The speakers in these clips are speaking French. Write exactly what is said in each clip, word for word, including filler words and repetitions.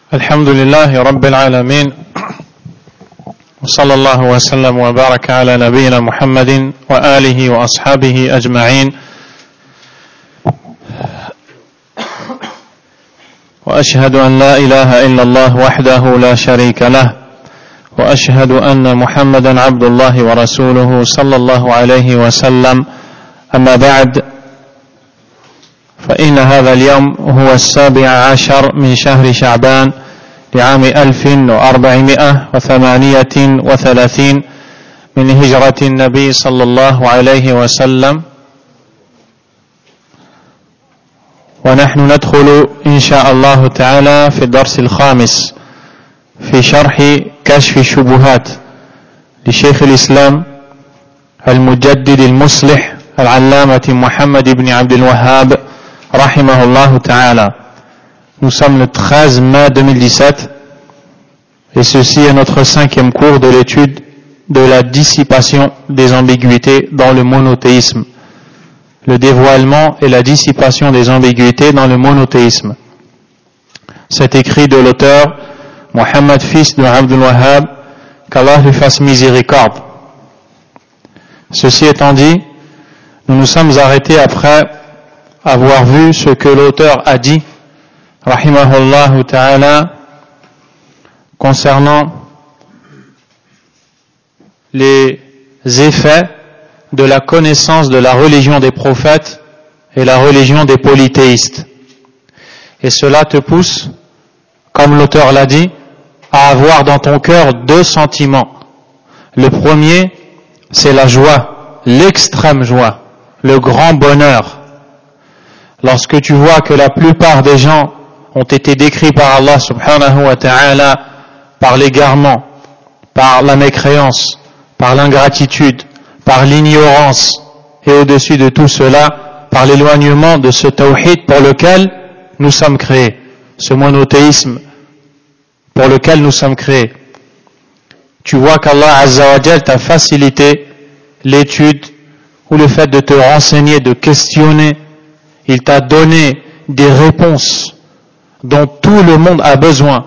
الحمد لله رب العالمين وصلى الله وسلم وبارك على نبينا محمد وآله وأصحابه أجمعين وأشهد أن لا إله إلا الله وحده لا شريك له وأشهد أن محمدا عبد الله ورسوله صلى الله عليه وسلم أما بعد فإن هذا اليوم هو السابع عشر من شهر شعبان لعام ألف وأربعمائة وثمانية وثلاثين من هجرة النبي صلى الله عليه وسلم ونحن ندخل إن شاء الله تعالى في الدرس الخامس في شرح كشف الشبهات لشيخ الإسلام المجدد المصلح العلامة محمد بن عبد الوهاب rahimahullah ta'ala. Nous sommes le treize mai deux mille dix-sept et ceci est notre cinquième cours de l'étude de la dissipation des ambiguïtés dans le monothéisme. Le dévoilement et la dissipation des ambiguïtés dans le monothéisme. Cet écrit de l'auteur Mohammed fils de Abdul Wahhab, qu'Allah lui fasse miséricorde. Ceci étant dit, nous nous sommes arrêtés après avoir vu ce que l'auteur a dit, rahimahullah ta'ala, concernant les effets de la connaissance de la religion des prophètes et la religion des polythéistes. Et cela te pousse, comme l'auteur l'a dit, à avoir dans ton cœur deux sentiments. Le premier, c'est la joie, l'extrême joie, le grand bonheur. Lorsque tu vois que la plupart des gens ont été décrits par Allah subhanahu wa ta'ala par l'égarement, par la mécréance, par l'ingratitude, par l'ignorance et au-dessus de tout cela, par l'éloignement de ce tawhid pour lequel nous sommes créés, ce monothéisme pour lequel nous sommes créés. Tu vois qu'Allah Azza wa Jal t'a facilité l'étude ou le fait de te renseigner, de questionner. Il t'a donné des réponses dont tout le monde a besoin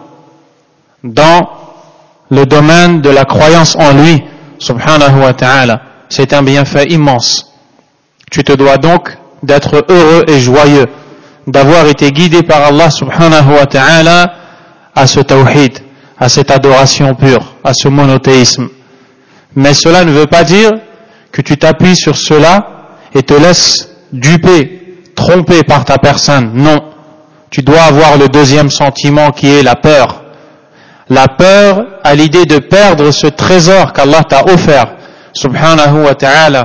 dans le domaine de la croyance en lui, subhanahu wa ta'ala. C'est un bienfait immense. Tu te dois donc d'être heureux et joyeux, d'avoir été guidé par Allah subhanahu wa ta'ala à ce tawhid, à cette adoration pure, à ce monothéisme. Mais cela ne veut pas dire que tu t'appuies sur cela et te laisses duper, trompé par ta personne. Non. Tu dois avoir le deuxième sentiment qui est la peur. La peur à l'idée de perdre ce trésor qu'Allah t'a offert, subhanahu wa ta'ala.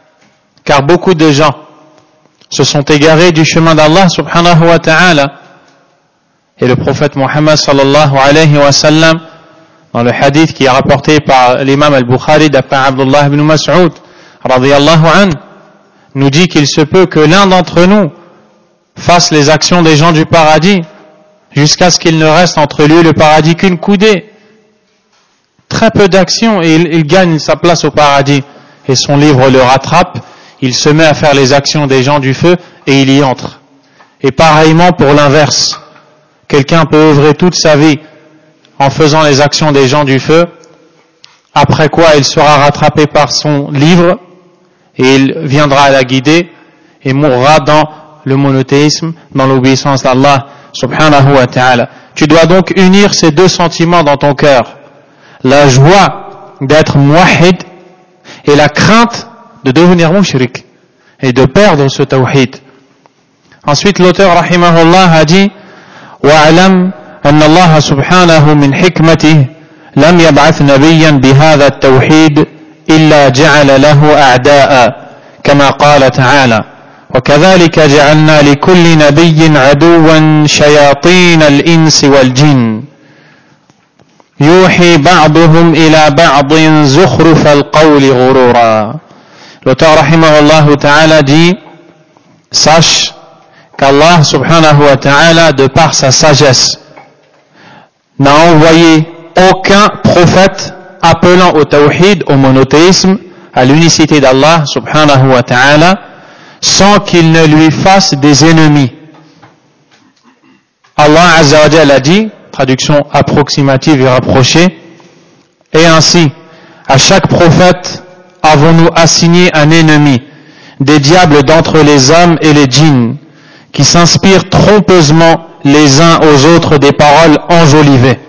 Car beaucoup de gens se sont égarés du chemin d'Allah, subhanahu wa ta'ala. Et le prophète Mohammed sallallahu alayhi wa sallam, dans le hadith qui est rapporté par l'imam al-Bukhari d'après Abdullah ibn Mas'ud, radiyallahu anhu, nous dit qu'il se peut que l'un d'entre nous fasse les actions des gens du paradis jusqu'à ce qu'il ne reste entre lui et le paradis qu'une coudée. Très peu d'actions et il, il gagne sa place au paradis. Et son livre le rattrape, il se met à faire les actions des gens du feu et il y entre. Et pareillement pour l'inverse. Quelqu'un peut œuvrer toute sa vie en faisant les actions des gens du feu, après quoi il sera rattrapé par son livre et il viendra à la guider et mourra dans le monothéisme, dans l'obéissance d'Allah subhanahu wa ta'ala. Tu dois donc unir ces deux sentiments dans ton cœur. La joie d'être muwahhid et la crainte de devenir mushrik et de perdre ce tawhid. Ensuite, l'auteur rahimahullah a dit وَعَلَمْ أَنَّ اللَّهَ سُبْحَانَهُ مِنْ حِكْمَتِهِ لَمْ يَبْعَثْ نَبِيًّا بِهَذَا التَّوْحِيدِ إلا جعل له أعداء كما قال تعالى وكذلك جعلنا لكل نبي عدوا شياطين الإنس والجن يوحي بعضهم إلى بعض زخرف القول غرورا. L'auteur rahimahullah ta'ala dit, sache qu'Allah subhanahu wa ta'ala de par sa sagesse n'a envoyé aucun prophète appelant au tawhid, au monothéisme, à l'unicité d'Allah subhanahu wa ta'ala, sans qu'il ne lui fasse des ennemis. Allah Azza wa Jalla a dit, traduction approximative et rapprochée. Et ainsi, à chaque prophète, avons-nous assigné un ennemi, des diables d'entre les hommes et les djinns, qui s'inspirent trompeusement les uns aux autres des paroles enjolivées.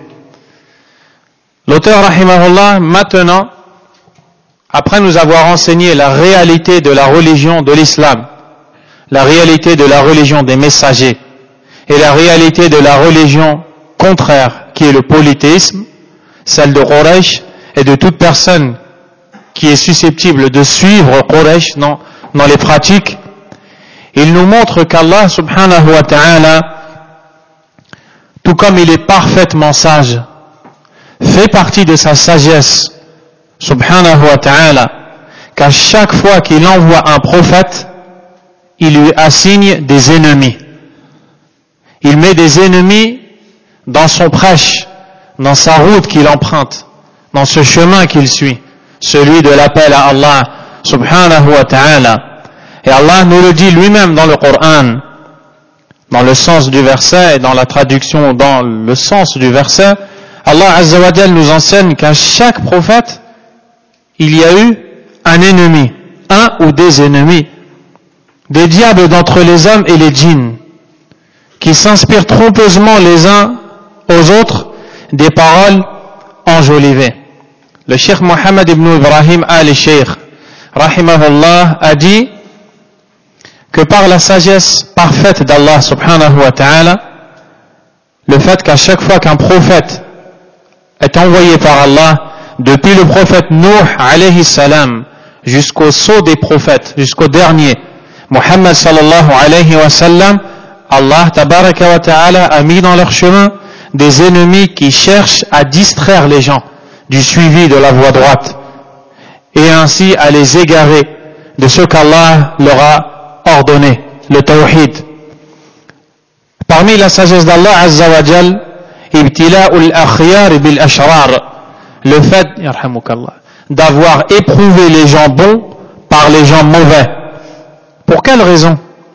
L'auteur, rahimahullah, maintenant, après nous avoir enseigné la réalité de la religion de l'islam, la réalité de la religion des messagers, et la réalité de la religion contraire, qui est le polythéisme, celle de Quraysh, et de toute personne qui est susceptible de suivre Quraysh dans, dans les pratiques, il nous montre qu'Allah subhanahu wa ta'ala, tout comme il est parfaitement sage, fait partie de sa sagesse, subhanahu wa ta'ala, qu'à chaque fois qu'il envoie un prophète, il lui assigne des ennemis. Il met des ennemis dans son prêche, dans sa route qu'il emprunte, dans ce chemin qu'il suit, celui de l'appel à Allah subhanahu wa ta'ala. Et Allah nous le dit lui-même dans le Coran, dans le sens du verset et dans la traduction dans le sens du verset. Allah azza wa jal nous enseigne qu'à chaque prophète, il y a eu un ennemi, un ou des ennemis, des diables d'entre les hommes et les djinns, qui s'inspirent trompeusement les uns aux autres des paroles enjolivées. Le cheikh Mohammed ibn Ibrahim al-Sheikh, rahimahullah, a dit que par la sagesse parfaite d'Allah subhanahu wa ta'ala, le fait qu'à chaque fois qu'un prophète est envoyé par Allah, depuis le prophète Nuh alayhi salam jusqu'au sceau des prophètes, jusqu'au dernier, Muhammad sallallahu alayhi wa sallam, Allah tabaraka wa ta'ala a mis dans leur chemin des ennemis qui cherchent à distraire les gens du suivi de la voie droite et ainsi à les égarer de ce qu'Allah leur a ordonné, le tawhid. Parmi la sagesse d'Allah azza wa jal, ibtila'ul akhyar bil ashrar, le fait d'avoir éprouvé les gens bons par les gens mauvais. Pour quelle raison?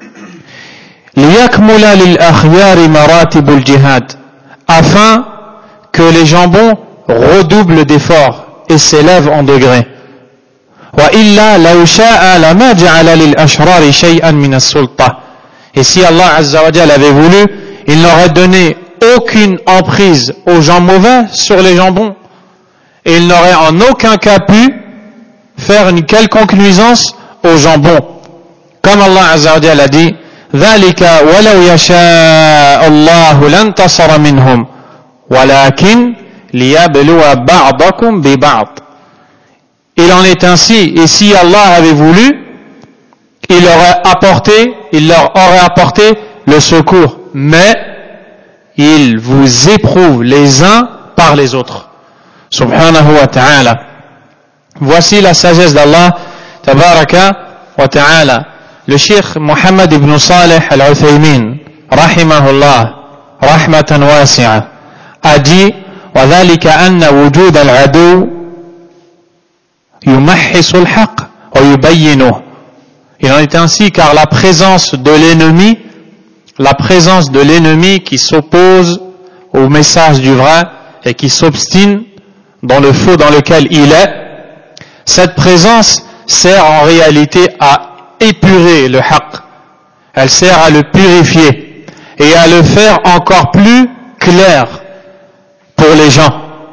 Liyakmula lil akhyar maratibul jihad, afin que les gens bons redoublent d'efforts et s'élèvent en degrés. Wa illa law sha'a lama ja'ala lil ashrar shay'an min as-sulta. Et si Allah azza wa jalla avait voulu, il n'aurait donné aucune emprise aux gens mauvais sur les gens bons. Et il n'aurait en aucun cas pu faire une quelconque nuisance aux gens bons. Comme Allah azza wa jalla a dit, ذلك ولو يشاء الله لانتصر منهم ولكن ليبلو بعضكم ببعض. Il en est ainsi, et si Allah avait voulu, il aurait apporté, il leur aurait apporté le secours, mais il vous éprouve les uns par les autres. Subhanahu wa ta'ala. Voici la sagesse d'Allah tabaraka wa ta'ala. Le cheikh Mohammed ibn Saleh al-Uthaymin, rahimahullah, rahmatan wasi'a, a dit وَذَلِكَ أَنَّ وُجُودَ الْعَدُوِّ يُمَحِّصُ الْحَقَّ وَيُبَيِّنُهُ. Il en est ainsi car la présence de l'ennemi, la présence de l'ennemi qui s'oppose au message du vrai et qui s'obstine dans le faux dans lequel il est, cette présence sert en réalité à épurer le haqq. Elle sert à le purifier et à le faire encore plus clair pour les gens.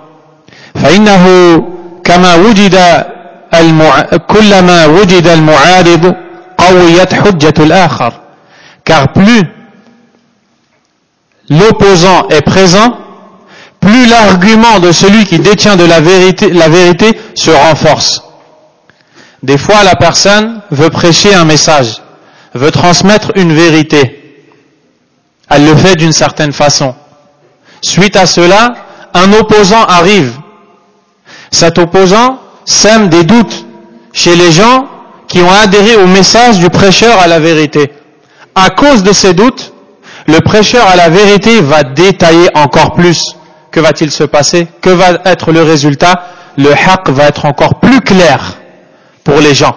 فإنه كما وجد المع... كلما وجد المعارض قويت حجة الآخر. Car plus l'opposant est présent, plus l'argument de celui qui détient de la vérité, la vérité se renforce. Des fois, la personne veut prêcher un message, veut transmettre une vérité. Elle le fait d'une certaine façon. Suite à cela, un opposant arrive. Cet opposant sème des doutes chez les gens qui ont adhéré au message du prêcheur à la vérité. À cause de ces doutes, le prêcheur à la vérité va détailler encore plus. Que va-t-il se passer? Que va être le résultat? Le haqq va être encore plus clair pour les gens.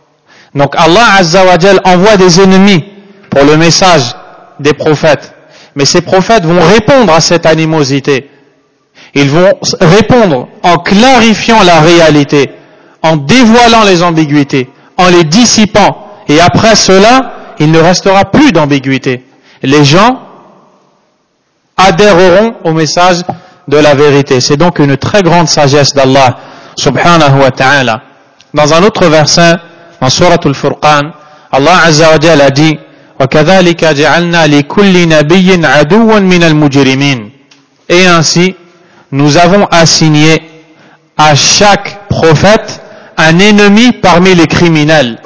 Donc Allah Azza wa Jal envoie des ennemis pour le message des prophètes. Mais ces prophètes vont répondre à cette animosité. Ils vont répondre en clarifiant la réalité, en dévoilant les ambiguïtés, en les dissipant. Et après cela, il ne restera plus d'ambiguïté. Les gens adhéreront au message de la vérité. C'est donc une très grande sagesse d'Allah subhanahu wa ta'ala. Dans un autre verset, dans Surah Al-Furqan, Allah Azza wa Jalla a dit وَكَذَلِكَ جَعَلْنَا لِكُلِّ نَبِيٍّ عَدُوًّا مِنَ الْمُجْرِمِينَ. Et ainsi, nous avons assigné à chaque prophète un ennemi parmi les criminels.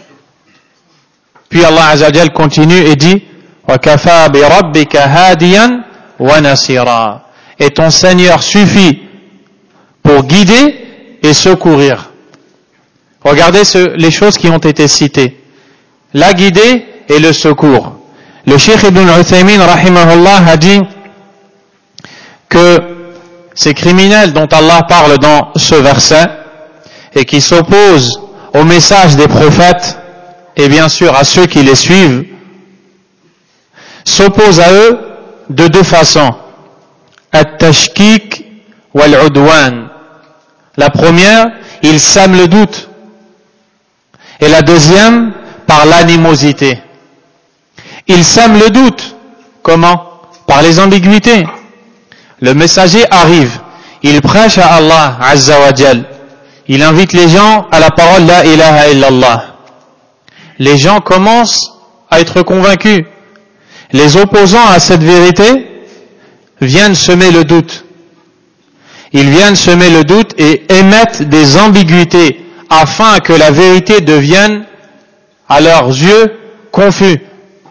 Puis Allah Azza wa Jalla continue et dit وَكَفَى بِرَبِّكَ هَادِيًا وَنَصِيرًا. Et ton Seigneur suffit pour guider et secourir. Regardez ce, les choses qui ont été citées. La guidée et le secours. Le Cheikh Ibn al-Uthaymin rahimahullah a dit que ces criminels dont Allah parle dans ce verset et qui s'opposent au message des prophètes et bien sûr à ceux qui les suivent, s'opposent à eux de deux façons. At-tashkik wal-udwan. La première, ils sèment le doute. Et la deuxième, par l'animosité. Ils sèment le doute. Comment? Par les ambiguïtés. Le messager arrive, il prêche à Allah Azza wa Jal. Il invite les gens à la parole La ilaha illallah. Les gens commencent à être convaincus. Les opposants à cette vérité viennent semer le doute. Ils viennent semer le doute et émettent des ambiguïtés afin que la vérité devienne, à leurs yeux, confus.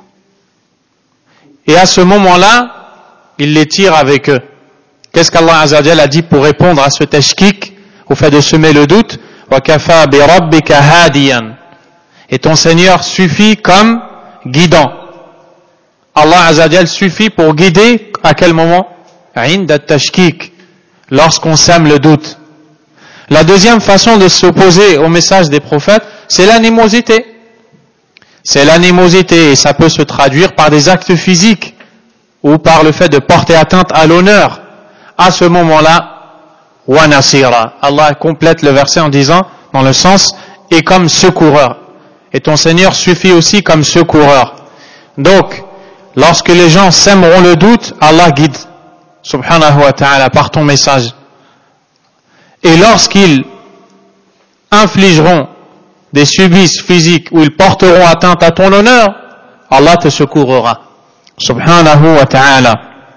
Et à ce moment-là, ils les tirent avec eux. Qu'est-ce qu'Allah Azza wa Jalla a dit pour répondre à ce tashkik, au fait de semer le doute? وَكَفَى بِرَبِّكَ هَادِيًا. Et ton Seigneur suffit comme guidant. Allah Azza wa Jalla suffit pour guider à quel moment? عند التشكيك, lorsqu'on sème le doute. La deuxième façon de s'opposer au message des prophètes, c'est l'animosité. C'est l'animosité et ça peut se traduire par des actes physiques ou par le fait de porter atteinte à l'honneur. À ce moment-là, wa nasira. Allah complète le verset en disant, dans le sens, et comme secoureur. Et ton Seigneur suffit aussi comme secoureur. Donc, lorsque les gens sèmeront le doute, Allah guide, subhanahu wa ta'ala, par ton message. Et lorsqu'ils infligeront des sévices physiques ou ils porteront atteinte à ton honneur, Allah te secourra, subhanahu wa ta'ala.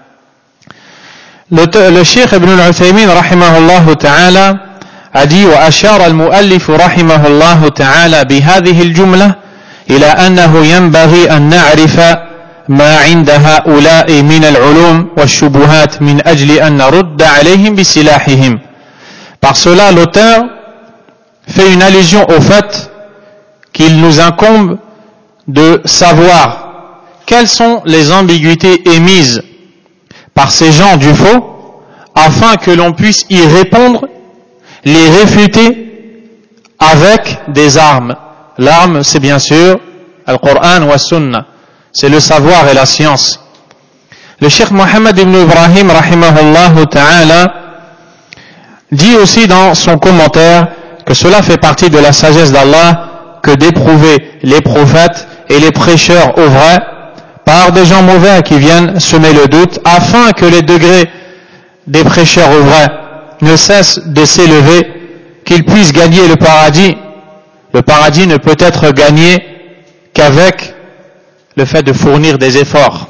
Le, le Cheikh Ibn al-Uthaymin rahimahullah ta'ala a dit وأشار المؤلف رحمه الله تعالى بهذه الجملة إلى أنه ينبغي أن نعرف ما عند هؤلاء من العلوم والشبهات من أجل أن نرد عليهم بسلاحهم. Par cela, l'auteur fait une allusion au fait qu'il nous incombe de savoir quelles sont les ambiguïtés émises par ces gens du faux, afin que l'on puisse y répondre, les réfuter avec des armes. L'arme, c'est bien sûr Al-Qur'an wa Sunnah. C'est le savoir et la science. Le Cheikh Mohammed ibn Ibrahim, rahimahullah ta'ala, dit aussi dans son commentaire que cela fait partie de la sagesse d'Allah que d'éprouver les prophètes et les prêcheurs au vrai par des gens mauvais qui viennent semer le doute, afin que les degrés des prêcheurs au vrai ne cessent de s'élever, qu'ils puissent gagner le paradis. Le paradis ne peut être gagné qu'avec le fait de fournir des efforts.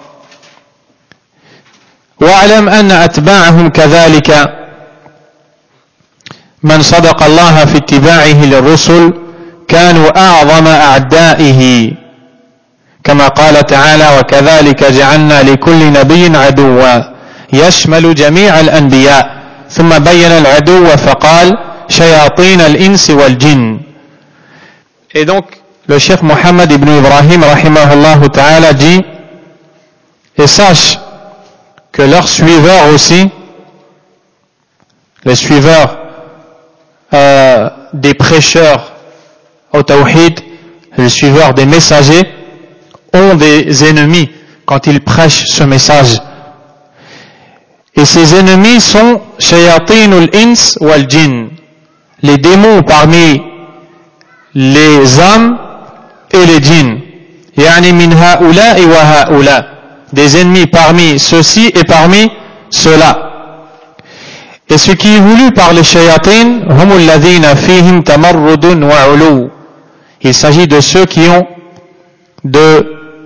وَاعْلَمْ أَنَّ أَتْبَاعَهُمْ كَذَلِكَ من صدق الله في اتباعه للرسل كانوا أعظم أعدائه كما قال تعالى وكذلك جعلنا لكل نبي عدوا يشمل جميع الأنبياء ثم بين العدو فقال شياطين الإنس والجن. Et donc le Cheikh Mohammed ibn Ibrahim rahimahullah ta'ala dit et sache que leurs suiveurs aussi, les suiveurs Euh, des prêcheurs au tawhid, les suiveurs des messagers, ont des ennemis quand ils prêchent ce message. Et ces ennemis sont shayatinul ins wal jinn, les démons parmi les hommes et les djinns. Yani min haoula'i wa haoula, des ennemis parmi ceux-ci et parmi ceux-là. Et ce qui est voulu par les shayatin, humul ladhina fihim tamarrudun wa ulu. Il s'agit de ceux qui ont de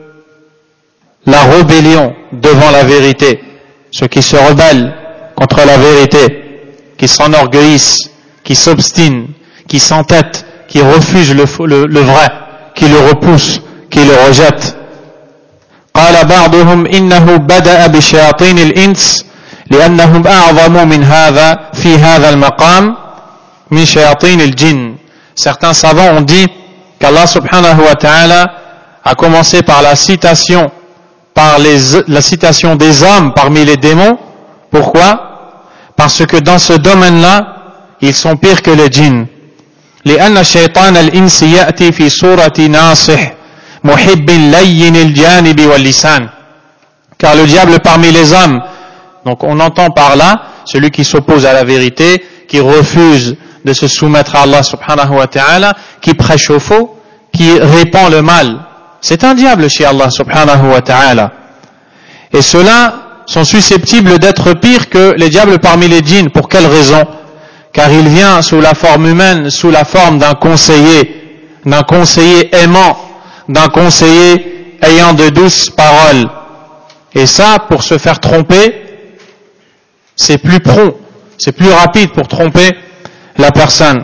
la rébellion devant la vérité, ceux qui se rebellent contre la vérité, qui s'enorgueillissent, qui s'obstinent, qui s'entêtent, qui refusent le, le, le vrai, qui le repoussent, qui le rejettent. قال بعضهم إنه بدأ بشياطين الإنس لأنهم أعظم من هذا في هذا المقام من شياطين الجن. Certains savants ont dit qu'Allah subhanahu wa ta'ala a commencé par la citation par les, la citation des hommes parmi les démons. Pourquoi? Parce que dans ce domaine-là, ils sont pires que les djinns. لأن شيطان الإنس يأتي في صورة ناصح محب لين الجانب واللسان. Car le diable parmi les hommes, donc on entend par là celui qui s'oppose à la vérité, qui refuse de se soumettre à Allah subhanahu wa ta'ala, qui prêche au faux, qui répand le mal. C'est un diable chez Allah subhanahu wa ta'ala. Et ceux-là sont susceptibles d'être pires que les diables parmi les djinns. Pour quelle raison? Car il vient sous la forme humaine, sous la forme d'un conseiller, d'un conseiller aimant, d'un conseiller ayant de douces paroles. Et ça, pour se faire tromper, c'est plus prompt, c'est plus rapide pour tromper la personne.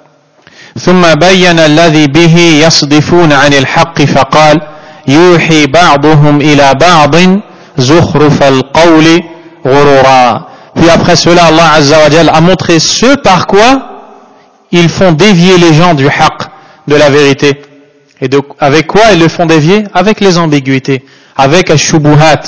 ثم بين الذي به يصدفون عن الحق فقال يوحي بعضهم إلى بعض زخرف القول غرورا. Puis après cela, Allah Azza wa Jal a montré ce par quoi ils font dévier les gens du haqq, de la vérité. Et de, avec quoi ils le font dévier? Avec les ambiguïtés, avec ash-shubuhat,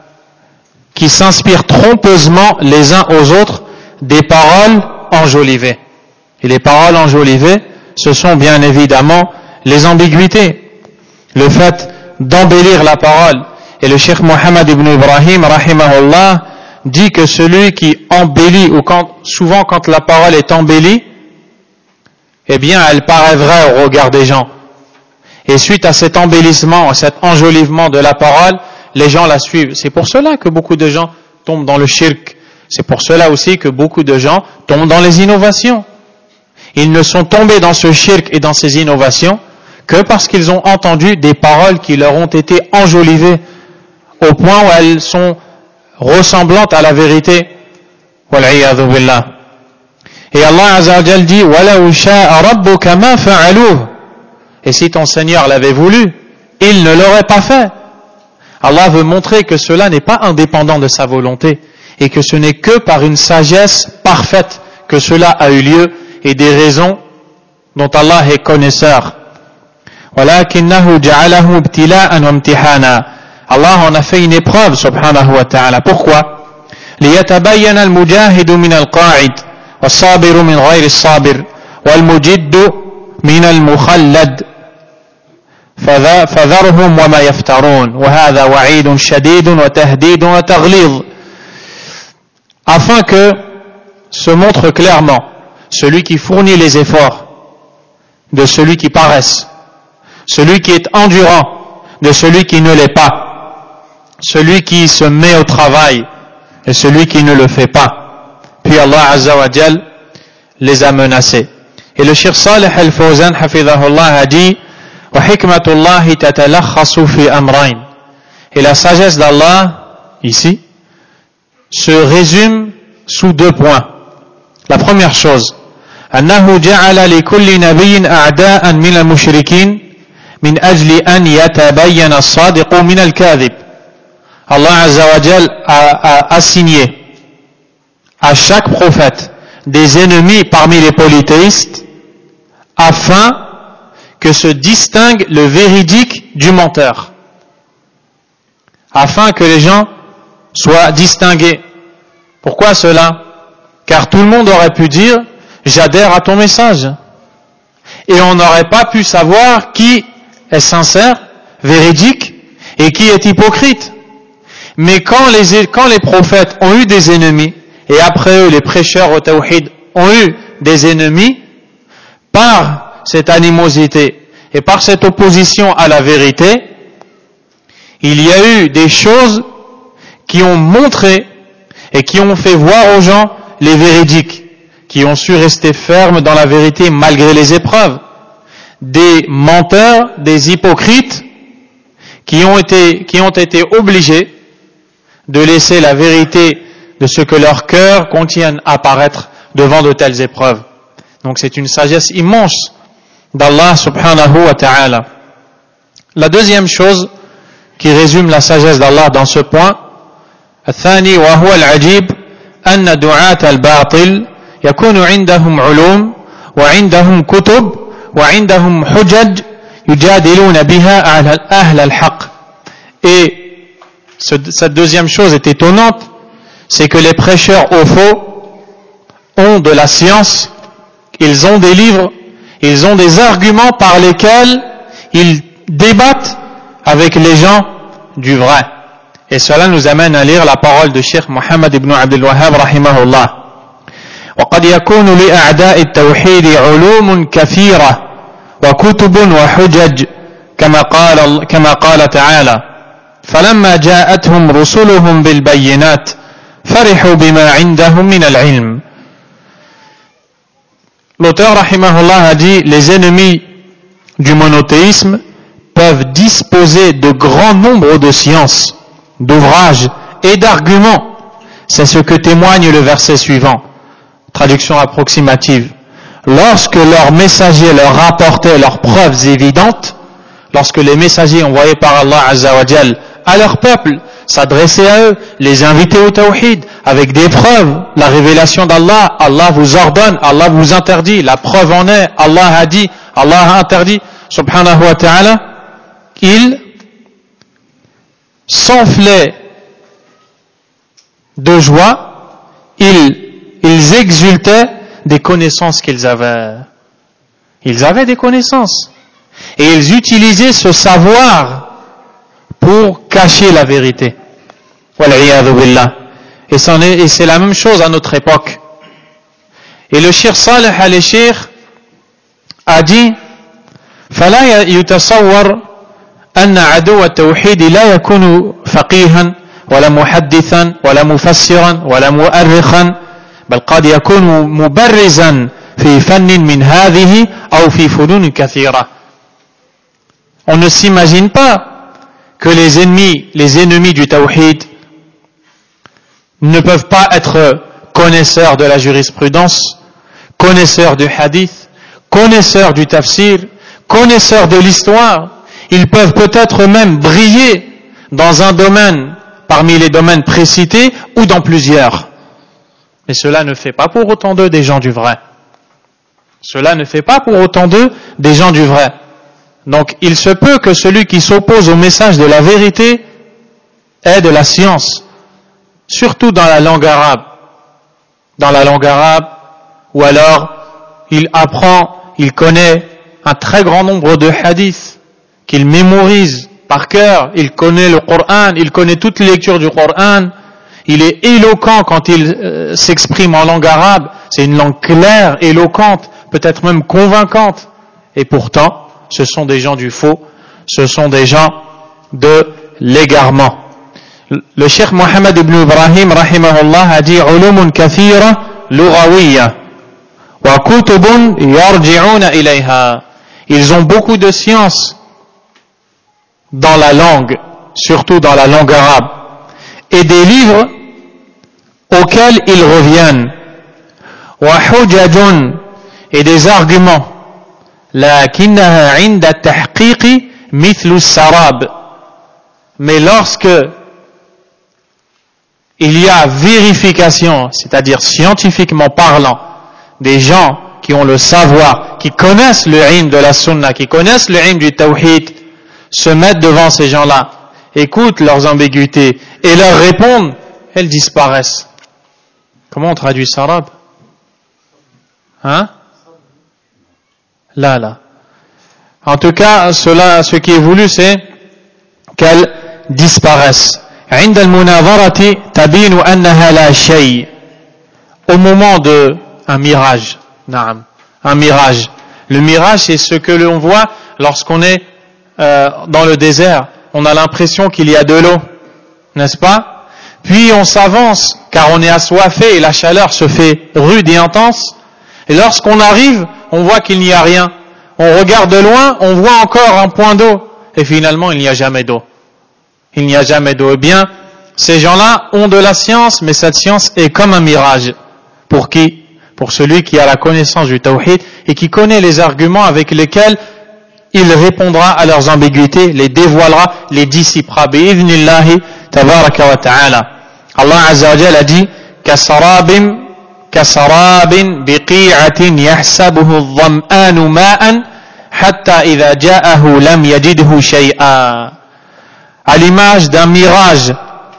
qui s'inspirent trompeusement les uns aux autres des paroles enjolivées. Et les paroles enjolivées, ce sont bien évidemment les ambiguïtés, le fait d'embellir la parole. Et le Cheikh Mohammed ibn Ibrahim, rahimahullah, dit que celui qui embellit, ou quand, souvent quand la parole est embellie, eh bien elle paraît vraie au regard des gens. Et suite à cet embellissement, à cet enjolivement de la parole, les gens la suivent. C'est pour cela que beaucoup de gens tombent dans le shirk. C'est pour cela aussi que beaucoup de gens tombent dans les innovations. Ils ne sont tombés dans ce shirk et dans ces innovations que parce qu'ils ont entendu des paroles qui leur ont été enjolivées au point où elles sont ressemblantes à la vérité. Wal'iyadhu billah. Et Allah Azza wa Jal dit وَلَوْ شَاءَ رَبُّكَ مَا فَعَلُوهُ. Et si ton Seigneur l'avait voulu, il ne l'aurait pas fait. Allah veut montrer que cela n'est pas indépendant de sa volonté et que ce n'est que par une sagesse parfaite que cela a eu lieu et des raisons dont Allah est connaisseur. وَلَكِنَّهُ جَعَلَهُ ابْتِلَاءً وَامْتِحَانًا. Allah en a fait une épreuve, subhanahu wa ta'ala. Pourquoi? لِيَتَبَيَّنَ الْمُجَاهِدُ مِنَ الْقَاعِدِ وَالصَّابِرُ مِنْ غَيْرِ الصَّابِرِ وَالْمُجِدُّ مِنَ الْمُخَلَّدِ فذرهم وما يفترون وهذا وعيد شديد وتهديد وتغليظ. Afin que se montre clairement celui qui fournit les efforts de celui qui paresse, celui qui est endurant de celui qui ne l'est pas, celui qui se met au travail et celui qui ne le fait pas. Puis Allah Azza wa Jal les a menacés. Et le Cheikh Salih Al-Fawzan hafidhahullah a dit وَحِكْمَةُ اللَّهِ تَتَلَخَّصُ فِي أَمْرَيْنِ. Et la sagesse d'Allah, ici, se résume sous deux points. La première chose, أَنَّهُ جَعَلَ لِكُلِّ نَبِيٍّ أَعْدَاءً مِنَ الْمُشْرِكِينَ مِنْ أَجْلِ أَنْ يَتَبَيَّنَ الصَّادِقُ مِنَ الْكَاذِبِ. Allah Azza wa Jal a, a assigné à chaque prophète des ennemis parmi les polythéistes afin que se distingue le véridique du menteur, afin que les gens soient distingués. Pourquoi cela? Car tout le monde aurait pu dire j'adhère à ton message et on n'aurait pas pu savoir qui est sincère, véridique et qui est hypocrite. Mais quand les, quand les prophètes ont eu des ennemis, et après eux, les prêcheurs au tawhid ont eu des ennemis, par cette animosité et par cette opposition à la vérité, il y a eu des choses qui ont montré et qui ont fait voir aux gens les véridiques, qui ont su rester fermes dans la vérité malgré les épreuves. Des menteurs, des hypocrites qui ont été, qui ont été obligés de laisser la vérité de ce que leur cœur contiennent apparaître devant de telles épreuves. Donc c'est une sagesse immense d'Allah subhanahu wa ta'ala. La deuxième chose qui résume la sagesse d'Allah dans ce point, الثاني وهو العجيب أن دعاة الباطل يكون عندهم علوم وعندهم كتب وعندهم حجج يجادلون بها أهل الحق. Et ce, cette deuxième chose est étonnante, c'est que les prêcheurs au faux ont de la science, ils ont des livres, ils ont des arguments par lesquels ils débattent avec les gens du vrai. Et cela nous amène à lire la parole de Cheikh Mohammed ibn Abdul Wahhab rahimahullah. وقد يكون لأعداء التوحيد علوم كثيرة وكتب وحجج كما قال كما قال تعالى فلما جاءتهم رسلهم بالبينات فرحوا بما عندهم من العلم. L'auteur rahimahullah a dit les ennemis du monothéisme peuvent disposer de grands nombres de sciences, d'ouvrages et d'arguments. C'est ce que témoigne le verset suivant. Traduction approximative. Lorsque leurs messagers leur rapportaient leurs preuves évidentes, lorsque les messagers envoyés par Allah Azza wa Jal à leur peuple s'adressaient à eux, les inviter au tawhid avec des preuves, la révélation d'Allah, Allah vous ordonne, Allah vous interdit, la preuve en est, Allah a dit, Allah a interdit, subhanahu wa ta'ala, ils s'enflaient de joie, ils, ils exultaient des connaissances qu'ils avaient. Ils avaient des connaissances. Et ils utilisaient ce savoir pour cacher la vérité. Wal'iyadhu billah. Et, est, et c'est la même chose à notre époque. Et le Cheikh Saleh al-Cheikh a dit فلا يتصور أن عدو التوحيد لا يكون فقيها ولا محدثا ولا مفسرا ولا مؤرخا بل قد يكون مبرزا في فن من هذه أو في فنون كثيرة. On ne s'imagine pas que les ennemis, les ennemis du tawhid ne peuvent pas être connaisseurs de la jurisprudence, connaisseurs du hadith, connaisseurs du tafsir, connaisseurs de l'histoire. Ils peuvent peut-être même briller dans un domaine parmi les domaines précités ou dans plusieurs. Mais cela ne fait pas pour autant d'eux des gens du vrai. Cela ne fait pas pour autant d'eux des gens du vrai. Donc il se peut que celui qui s'oppose au message de la vérité ait de la science, surtout dans la langue arabe. Dans la langue arabe, ou alors il apprend, il connaît un très grand nombre de hadiths qu'il mémorise par cœur, il connaît le Coran, il connaît toutes les lectures du Coran, il est éloquent quand il euh, s'exprime en langue arabe, c'est une langue claire, éloquente, peut-être même convaincante, et pourtant ce sont des gens du faux, ce sont des gens de l'égarement. Le Cheikh Mohammed ibn Ibrahim rahimahullah a dit علوم كثيرة لغوية وكتب يرجعون إليها. Ils ont beaucoup de sciences dans la langue, surtout dans la langue arabe, et des livres auxquels ils reviennent. وحجج et des arguments. لكنها عند التحقيق مثل السراب. Mais lorsque il y a vérification, c'est-à-dire scientifiquement parlant, des gens qui ont le savoir, qui connaissent le ilm de la sunna, qui connaissent le ilm du tawhid, se mettent devant ces gens-là, écoutent leurs ambiguïtés et leur répondent, elles disparaissent. Comment on traduit sarab? Hein? Là, là. En tout cas, cela, ce qui est voulu, c'est qu'elles disparaissent. عند المناظرة تبين أنها لا شيء. Au moment de un mirage, naam, un mirage. Le mirage, c'est ce que l'on voit lorsqu'on est euh, dans le désert. On a l'impression qu'il y a de l'eau, n'est-ce pas? Puis on s'avance, car on est assoiffé et la chaleur se fait rude et intense. Et lorsqu'on arrive, on voit qu'il n'y a rien. On regarde de loin, on voit encore un point d'eau. Et finalement, il n'y a jamais d'eau. Il n'y a jamais d'eau. Eh bien, ces gens-là ont de la science, mais cette science est comme un mirage. Pour qui? Pour celui qui a la connaissance du tawhid et qui connaît les arguments avec lesquels il répondra à leurs ambiguïtés, les dévoilera, les dissipera. Bi'idhnillahi tabaraka wa ta'ala. Allah Azza wa Jalla a dit kasarabim kasarabin biqi'atin yahsabuhu adh-dham'anu ma'an hatta idha ja'ahu lam yajidhu shay'a. À l'image d'un mirage,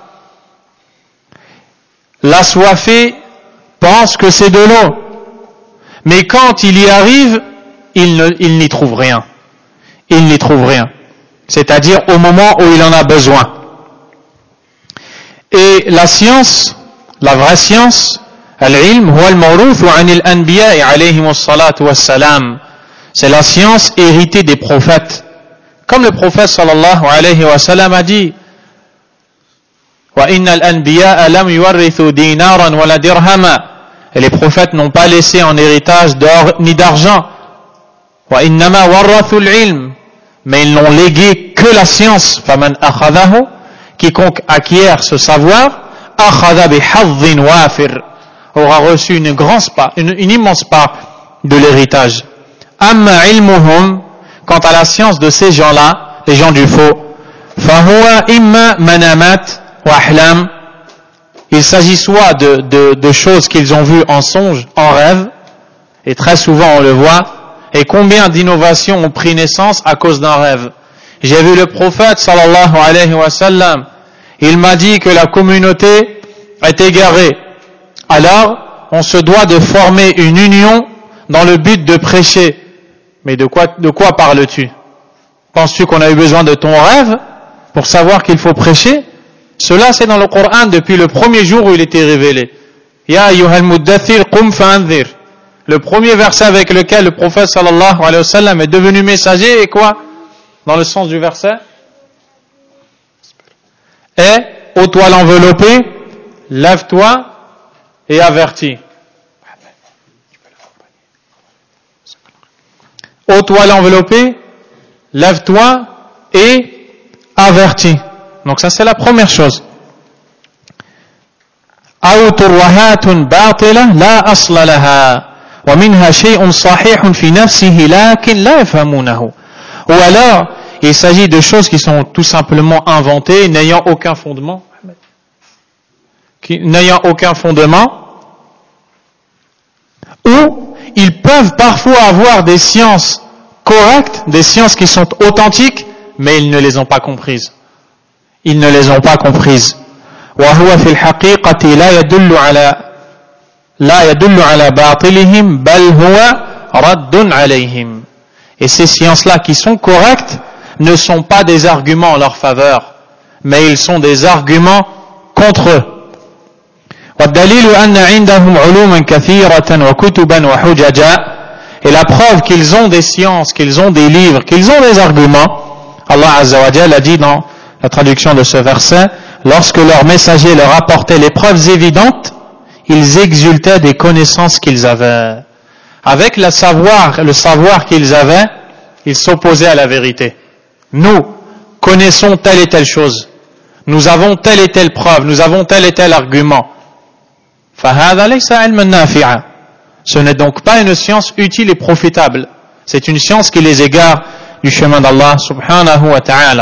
l'assoiffé pense que c'est de l'eau, mais quand il y arrive, il, ne, il n'y trouve rien. Il n'y trouve rien. C'est-à-dire au moment où il en a besoin. Et la science, la vraie science, al-ilm huwa al-mawruthu 'an al-anbiya'i alayhimus salatu was-salam. C'est la science héritée des prophètes. Comme le prophète sallallahu alayhi wa sallam a dit, wa inna al-anbiya'a lam yuwarrithu dinaran wa la dirhama. Et les prophètes n'ont pas laissé en héritage d'or ni d'argent. Wa innama warrathu al-ilm. Mais ils n'ont légué que la science. Faman akhadahu, quiconque acquiert ce savoir, akhadha bihadhin wafir, aura reçu une grande part, une, une immense part de l'héritage. Amma ilmuhum, quant à la science de ces gens-là, les gens du faux, fahuwa imma manamat wa ahlam. Il s'agit soit de, de, de choses qu'ils ont vues en songe, en rêve, et très souvent on le voit. Et combien d'innovations ont pris naissance à cause d'un rêve? J'ai vu le prophète sallallahu alayhi wa sallam, il m'a dit que la communauté est égarée. Alors, on se doit de former une union dans le but de prêcher. Mais de quoi, de quoi parles-tu? Penses-tu qu'on a eu besoin de ton rêve pour savoir qu'il faut prêcher? Cela, c'est dans le Coran depuis le premier jour où il était révélé. Ya ayyuhal muddathir qum fa'anzir. Le premier verset avec lequel le prophète sallallahu alayhi wa sallam est devenu messager est quoi? Dans le sens du verset? Et, ô toi l'enveloppé, lève-toi et avertis. Ô toi l'enveloppé, lève-toi et avertis. Donc ça c'est la première chose. Aw turwahatun batila la asla laha wa minha shay'un sahihun fi nafsihi lakin la yafhamunahu. Ou alors, il s'agit de choses qui sont tout simplement inventées, n'ayant aucun fondement, qui, n'ayant aucun fondement, ou ils peuvent parfois avoir des sciences correctes, des sciences qui sont authentiques, mais ils ne les ont pas comprises. Ils ne les ont pas comprises. وهو في الحقيقة لا يدل على لا يدل على باطلهم بل هو رد عليهم. Et ces sciences-là qui sont correctes ne sont pas des arguments en leur faveur, mais ils sont des arguments contre eux. والدليل أن عندهم علوما كثيرة وكتبا وحججا. Et la preuve qu'ils ont des sciences, qu'ils ont des livres, qu'ils ont des arguments, Allah Azza wa Jalla a dit dans la traduction de ce verset, lorsque leurs messagers leur apportaient les preuves évidentes, ils exultaient des connaissances qu'ils avaient. Avec le savoir, le savoir qu'ils avaient, ils s'opposaient à la vérité. Nous connaissons telle et telle chose. Nous avons telle et telle preuve. Nous avons tel et tel argument. فَهَذَا لَيْسَ عِلْمًا نَافِعًا. Ce n'est donc pas une science utile et profitable. C'est une science qui les égare du chemin d'Allah subhanahu wa ta'ala.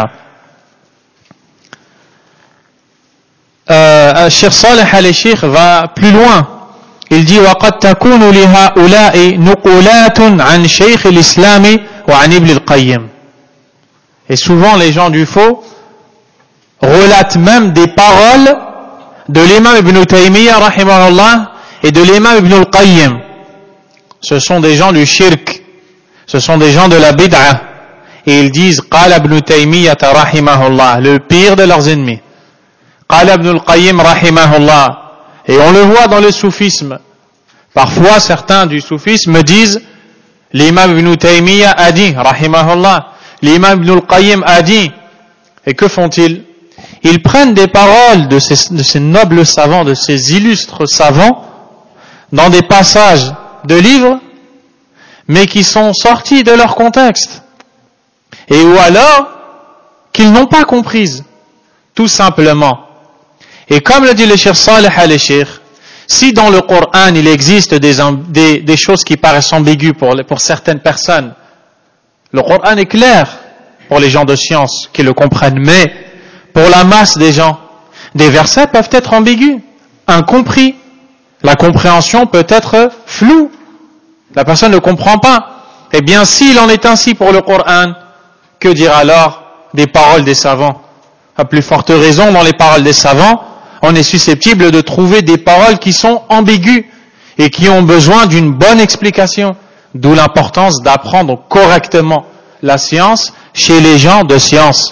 Euh, Cheikh Saleh al-Sheikh va plus loin. Il dit وَقَدْ تَكُونُ لِهَؤُلَاءِ نُقُولَاتٌ عَنْ شَيْخِ الْإِسْلَامِ وَعَنْ إِبْنِ الْقَيِّمِ. Et souvent les gens du faux relatent même des paroles de l'imam Ibn Taymiyyah rahimahullah et de l'imam Ibn al-Qayyim. Ce sont des gens du shirk, ce sont des gens de la bid'a, et ils disent قال ابن تيمية رحمه الله, le pire de leurs ennemis. Qala Ibn al-Qayyim rahimahullah. Et on le voit dans le soufisme. Parfois, certains du soufisme disent, l'imam Ibn Taymiyyah a dit, rahimahullah, l'imam Ibn al-Qayyim a dit. Et que font-ils? Ils prennent des paroles de ces, de ces nobles savants, de ces illustres savants, dans des passages de livres, mais qui sont sortis de leur contexte. Et ou alors, qu'ils n'ont pas comprises, tout simplement. Et comme le dit le Cheikh Saleh al-Cheikh, si dans le Coran il existe des, des, des choses qui paraissent ambiguës pour, pour certaines personnes, le Coran est clair pour les gens de science qui le comprennent, mais pour la masse des gens, des versets peuvent être ambigus, incompris. La compréhension peut être floue. La personne ne comprend pas. Eh bien, s'il en est ainsi pour le Coran, que dire alors des paroles des savants? À plus forte raison, dans les paroles des savants, on est susceptible de trouver des paroles qui sont ambiguës et qui ont besoin d'une bonne explication. D'où l'importance d'apprendre correctement la science chez les gens de science.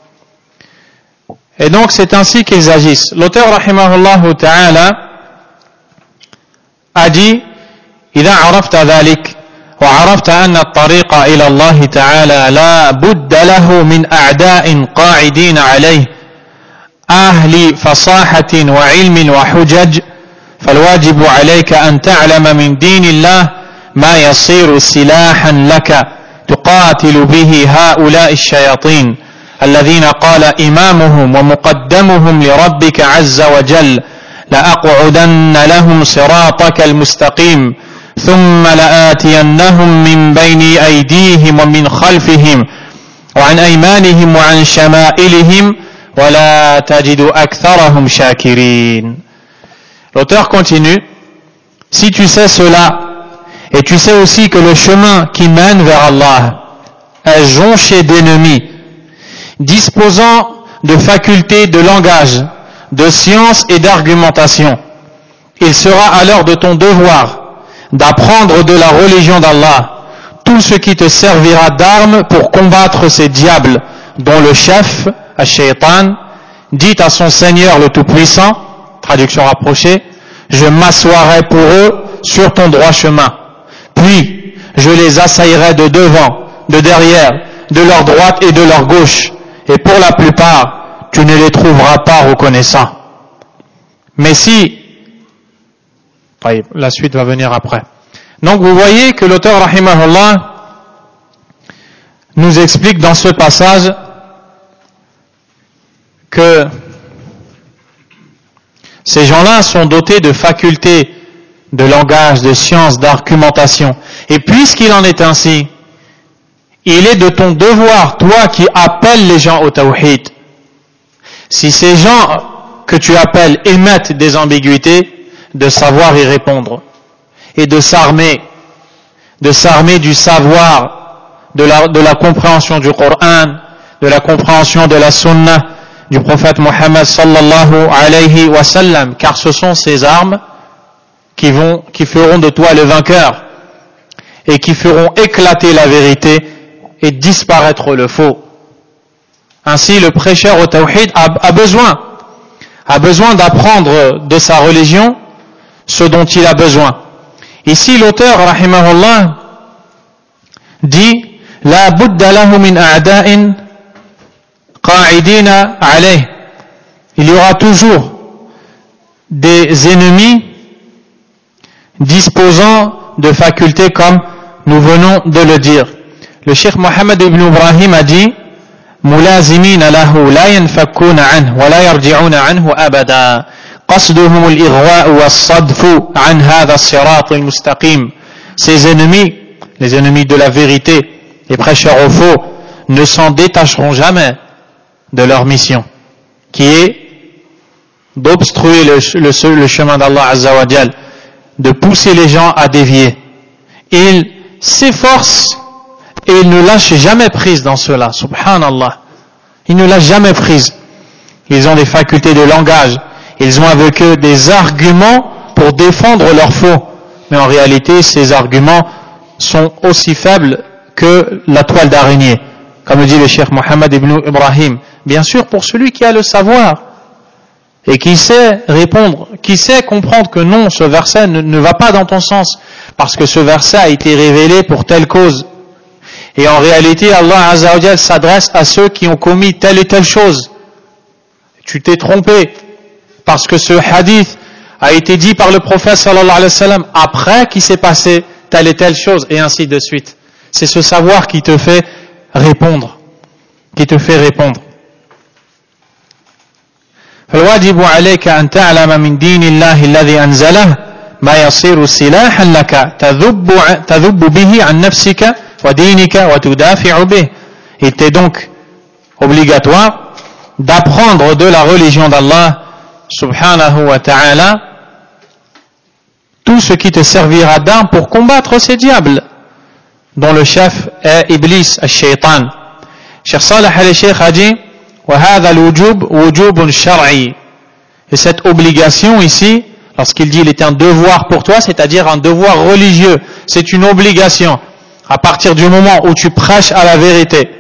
Et donc, c'est ainsi qu'ils agissent. L'auteur, rahimahullah ta'ala, a dit, إذا عرفت ذلك وعرفت أن الطريق إلى الله تعالى لا بد له من أعداء قاعدين عليه أهل فصاحة وعلم وحجج فالواجب عليك أن تعلم من دين الله ما يصير سلاحا لك تقاتل به هؤلاء الشياطين الذين قال إمامهم ومقدمهم لربك عز وجل لأقعدن لهم صراطك المستقيم ثم لآتينهم من بين أيديهم ومن خلفهم وعن أيمانهم وعن شمائلهم ولا تجد أكثرهم شاكرين. L'auteur continue, si tu sais cela, et tu sais aussi que le chemin qui mène vers Allah est jonché d'ennemis, disposant de facultés de langage, de science et d'argumentation, il sera alors de ton devoir d'apprendre de la religion d'Allah tout ce qui te servira d'arme pour combattre ces diables dont le chef, Ash-Shaytan, dit à son Seigneur le Tout-Puissant, traduction rapprochée, je m'assoirai pour eux sur ton droit chemin, puis je les assaillerai de devant, de derrière, de leur droite et de leur gauche, et pour la plupart, tu ne les trouveras pas reconnaissants. Mais si la suite va venir après. Donc vous voyez que l'auteur rahimahullah nous explique dans ce passage que ces gens-là sont dotés de facultés de langage, de science, d'argumentation. Et puisqu'il en est ainsi, il est de ton devoir, toi qui appelles les gens au tawhid, si ces gens que tu appelles émettent des ambiguïtés, de savoir y répondre et de s'armer, de s'armer du savoir, de la, de la compréhension du Coran, de la compréhension de la Sunna du prophète Mohammed sallallahu alayhi wa sallam, car ce sont ces armes qui vont, qui feront de toi le vainqueur et qui feront éclater la vérité et disparaître le faux. Ainsi, le prêcheur au tawhid a, a besoin, a besoin d'apprendre de sa religion ce dont il a besoin. Ici, l'auteur, rahimahullah, dit La budda lahu min a'da'in qa'idina alayh. Il y aura toujours des ennemis disposant de facultés comme nous venons de le dire. Le Cheikh Mohammed ibn Ibrahim a dit mulazimina lahu la yanfakuna anhu wa la yarji'una anhu abada. قصدهم الإغواء والصدف عن هذا الصراط المستقيم. Ces ennemis, les ennemis de la vérité, les prêcheurs au faux, ne s'en détacheront jamais de leur mission, qui est d'obstruer le, le, le chemin d'Allah Azza wa Jal, de pousser les gens à dévier. Ils s'efforcent et ils ne lâchent jamais prise dans cela, subhanallah. Ils ne lâchent jamais prise. Ils ont des facultés de langage. Ils ont avec eux des arguments pour défendre leur faux. Mais en réalité, ces arguments sont aussi faibles que la toile d'araignée. Comme le dit le cheikh Mohammed ibn Ibrahim. Bien sûr, pour celui qui a le savoir. et qui sait répondre, qui sait comprendre que non, ce verset ne, ne va pas dans ton sens, parce que ce verset a été révélé pour telle cause. Et en réalité, Allah Azza wa Jal s'adresse à ceux qui ont commis telle et telle chose. Tu t'es trompé, parce que ce hadith a été dit par le prophète sallallahu alayhi wa sallam après qu'il s'est passé telle et telle chose, et ainsi de suite. C'est ce savoir qui te fait répondre, qui te fait répondre. فالواجب عليك أن تعلم من دين الله الذي أنزله ما يصير سلاحا لك تذب تذب به عن نفسك ودينك وتدافع به. Il était donc obligatoire d'apprendre de la religion d'Allah subhanahu wa ta'ala tout ce qui te servira d'arme pour combattre ces diables dont le chef est Iblis, al-Shaytan. Cheikh Saleh al-Sheikh a dit وهذا الوجوب وجوب شرعي. Et cette obligation ici, lorsqu'il dit il est un devoir pour toi, c'est-à-dire un devoir religieux, c'est une obligation. À partir du moment où tu prêches à la vérité,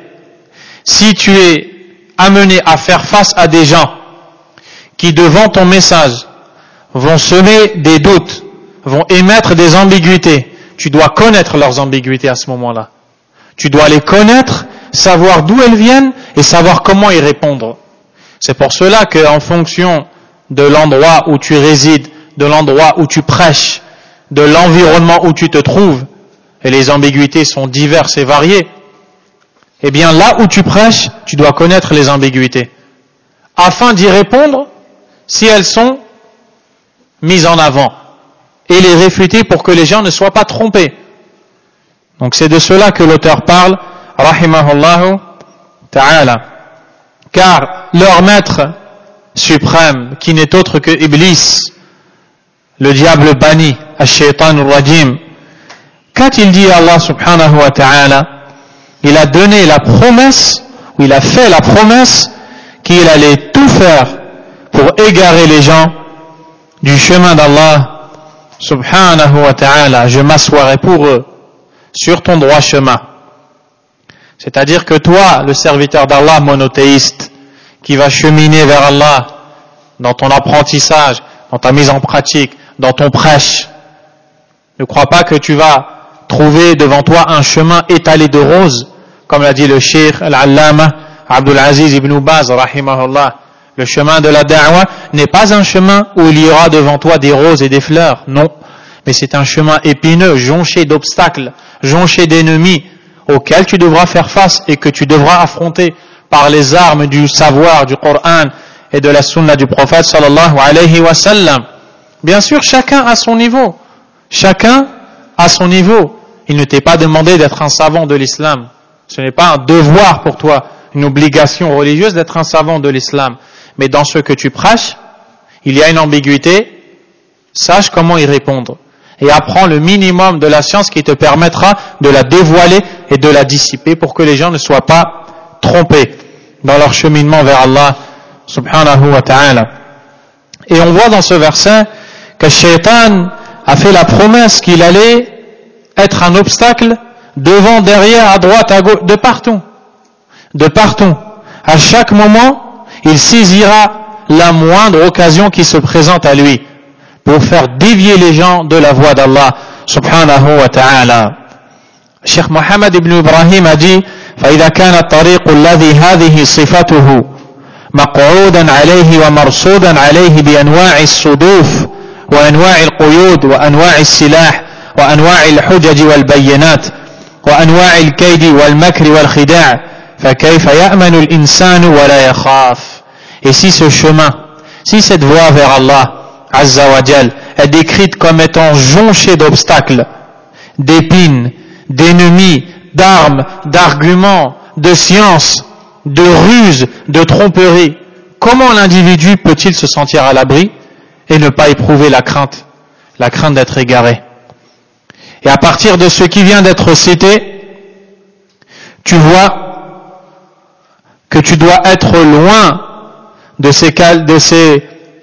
si tu es amené à faire face à des gens qui devant ton message vont semer des doutes, vont émettre des ambiguïtés, tu dois connaître leurs ambiguïtés à ce moment-là. Tu dois les connaître, savoir d'où elles viennent et savoir comment y répondre. C'est pour cela qu'en fonction de l'endroit où tu résides, de l'endroit où tu prêches, de l'environnement où tu te trouves, et les ambiguïtés sont diverses et variées, eh bien là où tu prêches, tu dois connaître les ambiguïtés, afin d'y répondre si elles sont mises en avant, et les réfuter pour que les gens ne soient pas trompés. Donc c'est de cela que l'auteur parle, rahimahullahu ta'ala. Car leur maître suprême, qui n'est autre que Iblis, le diable banni, al-Shaytan al-Rajim, qu'a-t-il dit à Allah subhanahu wa ta'ala? Il a donné la promesse, ou il a fait la promesse qu'il allait tout faire pour égarer les gens du chemin d'Allah subhanahu wa ta'ala. Je m'assoirai pour eux sur ton droit chemin. C'est-à-dire que toi, le serviteur d'Allah monothéiste, qui va cheminer vers Allah dans ton apprentissage, dans ta mise en pratique, dans ton prêche, ne crois pas que tu vas trouver devant toi un chemin étalé de roses, comme l'a dit le Cheikh Al-Allama Abdul Aziz ibn Baz, rahimahullah. Le chemin de la da'wa n'est pas un chemin où il y aura devant toi des roses et des fleurs, non. Mais c'est un chemin épineux, jonché d'obstacles, jonché d'ennemis, auxquels tu devras faire face et que tu devras affronter par les armes du savoir, du Coran et de la sunna du prophète sallallahu alayhi wa sallam. Bien sûr, chacun à son niveau. Chacun à son niveau. Il ne t'est pas demandé d'être un savant de l'islam. Ce n'est pas un devoir pour toi, une obligation religieuse d'être un savant de l'islam. Mais dans ce que tu prêches, il y a une ambiguïté, sache comment y répondre. Et apprends le minimum de la science qui te permettra de la dévoiler et de la dissiper pour que les gens ne soient pas trompés dans leur cheminement vers Allah subhanahu wa ta'ala. Et on voit dans ce verset que Shaitan a fait la promesse qu'il allait être un obstacle devant, derrière, à droite, à gauche, de partout. De partout. À chaque moment, il saisira la moindre occasion qui se présente à lui pour faire dévier les gens de la voie d'Allah subhanahu wa ta'ala. Cheikh Mohammed ibn Ibrahim a dit فإذا كان الطريق الذي هذه صفته مقعودا عليه ومرصودا عليه بأنواع الصدوف وأنواع القيود وأنواع السلاح وأنواع الحجج والبينات وأنواع الكيد والمكر والخداع فكيف يأمن الإنسان ولا يخاف. Et si ce chemin, si cette voie vers Allah Azza wa Jal est décrite comme étant jonchée d'obstacles, d'épines, d'ennemis, d'armes, d'arguments, de sciences, de ruses, de tromperies, comment l'individu peut-il se sentir à l'abri et ne pas éprouver la crainte, la crainte d'être égaré? Et à partir de ce qui vient d'être cité, tu vois que tu dois être loin de ces, de ces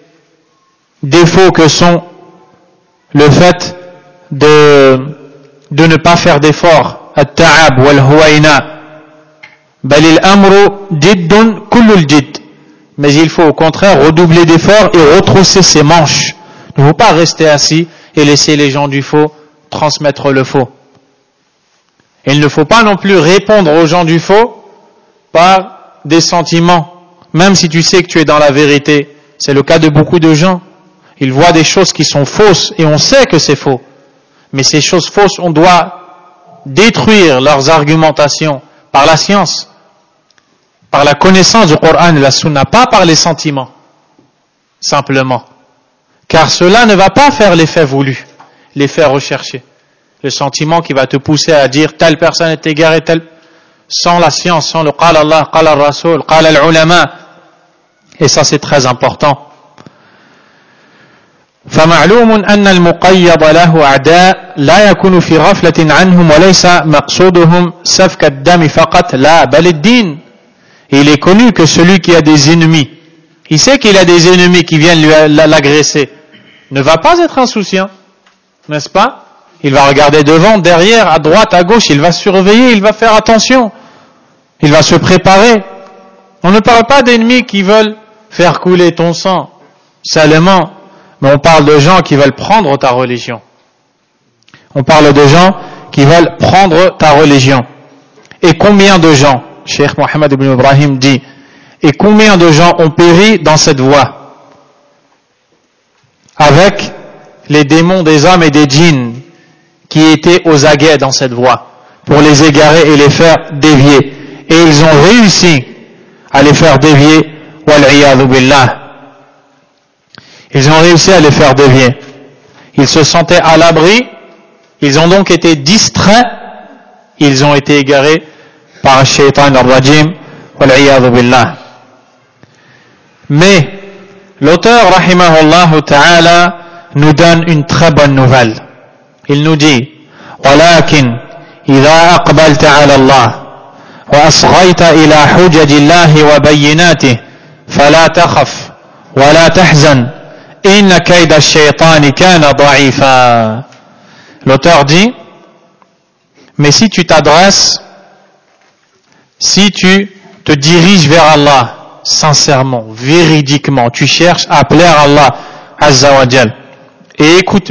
défauts que sont le fait de, de ne pas faire d'efforts, التعب والهوينة بل الأمر جد كل الجد Mais il faut au contraire redoubler d'efforts et retrousser ses manches. Il ne faut pas rester assis et laisser les gens du faux transmettre le faux. Et il ne faut pas non plus répondre aux gens du faux par des sentiments, même si tu sais que tu es dans la vérité. C'est le cas de beaucoup de gens. Ils voient des choses qui sont fausses et on sait que c'est faux. Mais ces choses fausses, on doit détruire leurs argumentations par la science, par la connaissance du Coran et de la Sunna, pas par les sentiments, simplement. Car cela ne va pas faire l'effet voulu, l'effet recherché. Le sentiment qui va te pousser à dire telle personne est égarée, telle... sans la science, sans le qala Allah, qala al-Rasul, qala al-ulama. Et ça c'est très important. فمعلوم أن المقيض له أعداء لا يكون في غفلة عنهم وليس مقصودهم سفك الدم فقط لا بل الدين. Il est connu que celui qui a des ennemis, il sait qu'il a des ennemis qui viennent lui l'agresser, ne va pas être insouciant, n'est-ce pas? Il va regarder devant, derrière, à droite, à gauche, il va surveiller, il va faire attention, il va se préparer. On ne parle pas d'ennemis qui veulent faire couler ton sang, seulement, mais on parle de gens qui veulent prendre ta religion. On parle de gens qui veulent prendre ta religion. Et combien de gens, Cheikh Mohammed ibn Ibrahim dit, et combien de gens ont péri dans cette voie avec les démons des hommes et des djinns qui étaient aux aguets dans cette voie pour les égarer et les faire dévier. Et ils ont réussi à les faire dévier, wal-iyadhu billah. Ils ont réussi à les faire dévier. Ils se sentaient à l'abri, ils ont donc été distraits, ils ont été égarés par un shaitan al-rajim, wal-iyadhu billah. Mais l'auteur, rahimahullah ta'ala, nous donne une très bonne nouvelle. Il nous dit, ولكن إذا أقبلت على الله وأصغيت إلى حجج الله وبيناته فلا تخف ولا تحزن إن كيد الشيطان كان ضعيفا. L'auteur dit, mais si tu t'adresses, si tu te diriges vers Allah sincèrement, véridiquement, tu cherches à plaire à Allah Azza wa Jal, et écoute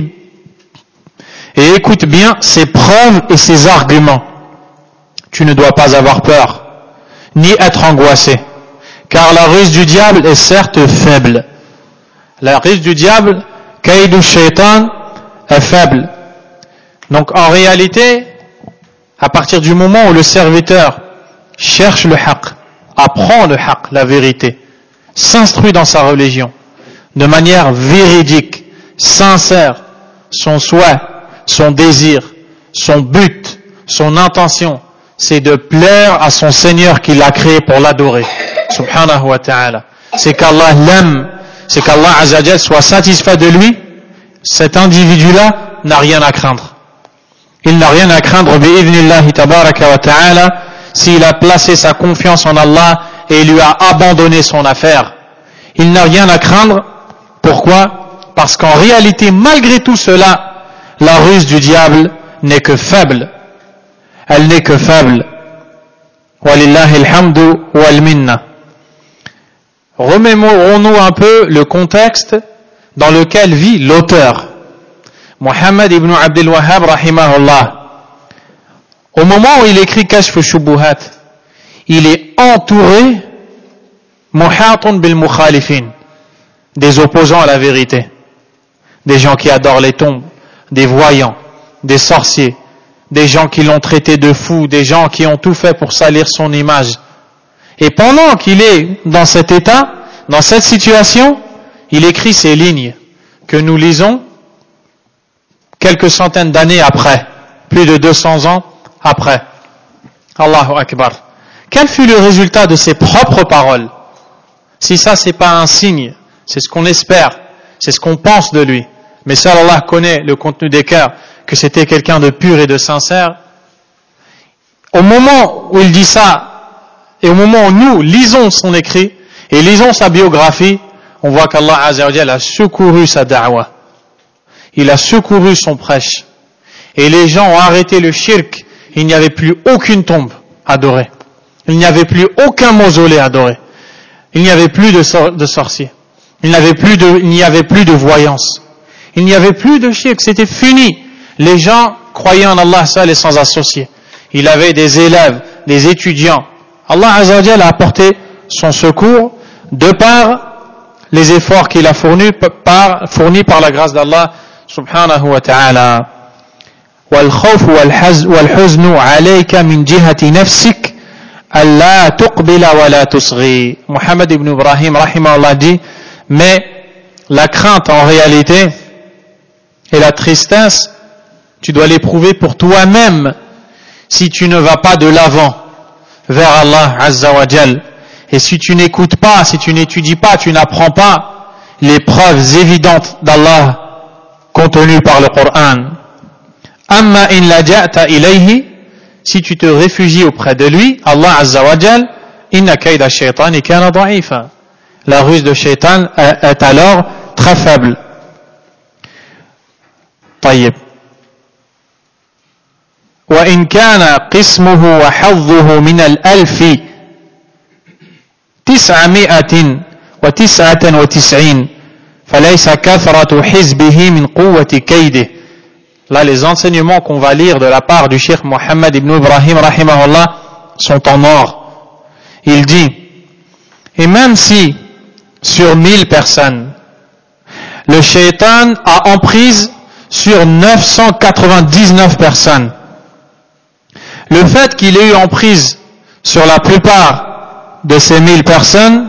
et écoute bien ses preuves et ses arguments, tu ne dois pas avoir peur ni être angoissé, car la ruse du diable est certes faible. La ruse du diable, kaïdou shaitan, est faible. Donc en réalité, à partir du moment où le serviteur cherche le haqq, apprend le haqq, la vérité, s'instruit dans sa religion, de manière véridique, sincère, son souhait, son désir, son but, son intention, c'est de plaire à son Seigneur qui l'a créé pour l'adorer, subhanahu wa ta'ala. C'est qu'Allah l'aime, c'est qu'Allah Azza wa Jal soit satisfait de lui. Cet individu-là n'a rien à craindre. Il n'a rien à craindre, bi'idhnillahi tabaraka wa ta'ala, s'il a placé sa confiance en Allah et lui a abandonné son affaire. Il n'a rien à craindre. Pourquoi? Parce qu'en réalité, malgré tout cela, la ruse du diable n'est que faible. Elle n'est que faible. Walillahi alhamdu wal minna. Remémorons-nous un peu le contexte dans lequel vit l'auteur. Mohammed ibn Abdul Wahhab rahimahullah. Au moment où il écrit Kashf Shubuhat, il est entouré muhatun bil mukhalifin, des opposants à la vérité, des gens qui adorent les tombes, des voyants, des sorciers, des gens qui l'ont traité de fou, des gens qui ont tout fait pour salir son image. Et pendant qu'il est dans cet état, dans cette situation, il écrit ces lignes que nous lisons quelques centaines d'années après, plus de deux cents ans après. Allahu Akbar. Quel fut le résultat de ses propres paroles? Si ça, c'est pas un signe, c'est ce qu'on espère, c'est ce qu'on pense de lui. Mais seul Allah connaît le contenu des cœurs, que c'était quelqu'un de pur et de sincère. Au moment où il dit ça, et au moment où nous lisons son écrit, et lisons sa biographie, on voit qu'Allah Azza wa Jalla a secouru sa da'wa. Il a secouru son prêche. Et les gens ont arrêté le shirk. Il n'y avait plus aucune tombe adorée. Il n'y avait plus aucun mausolée adoré. il n'y avait plus de, sor- de sorciers. Il n'y avait plus de, il n'y avait plus de voyance. Il n'y avait plus de shirk, c'était fini. Les gens croyaient en Allah seul et sans associé. Il avait des élèves, des étudiants. Allah Azza wa Jal a apporté son secours de par les efforts qu'il a fournis par, fournis par la grâce d'Allah subhanahu wa ta'ala. والخوف والحزن عليك من جهة نفسك ألا تقبل ولا تصغي. Muhammad ibn Ibrahim rahimahullah dit, mais la crainte en réalité et la tristesse, tu dois l'éprouver pour toi-même si tu ne vas pas de l'avant vers Allah Azza wa Jal. Et si tu n'écoutes pas, si tu n'étudies pas, tu n'apprends pas les preuves évidentes d'Allah contenues par le Coran. Amma in laja'ta ilayhi, si tu te réfugies auprès de lui, Allah Azza wa Jal, inna kayda shaytani kana da'ifa. La ruse de shaytan est alors très faible. طيب. وإن كان قسمه وحظه من الألف تسعمائة وتسعة وتسعين فليس كثرة حزبه من قوة كيده. Là, les enseignements qu'on va lire de la part du Cheikh Mohammed ibn Ibrahim rahimahullah sont en or. Il dit, et même si sur mille personnes, le shaitan a emprise sur neuf cent quatre-vingt-dix-neuf personnes, le fait qu'il ait eu emprise sur la plupart de ces mille personnes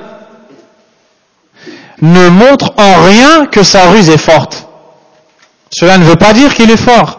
ne montre en rien que sa ruse est forte. Cela ne veut pas dire qu'il est fort.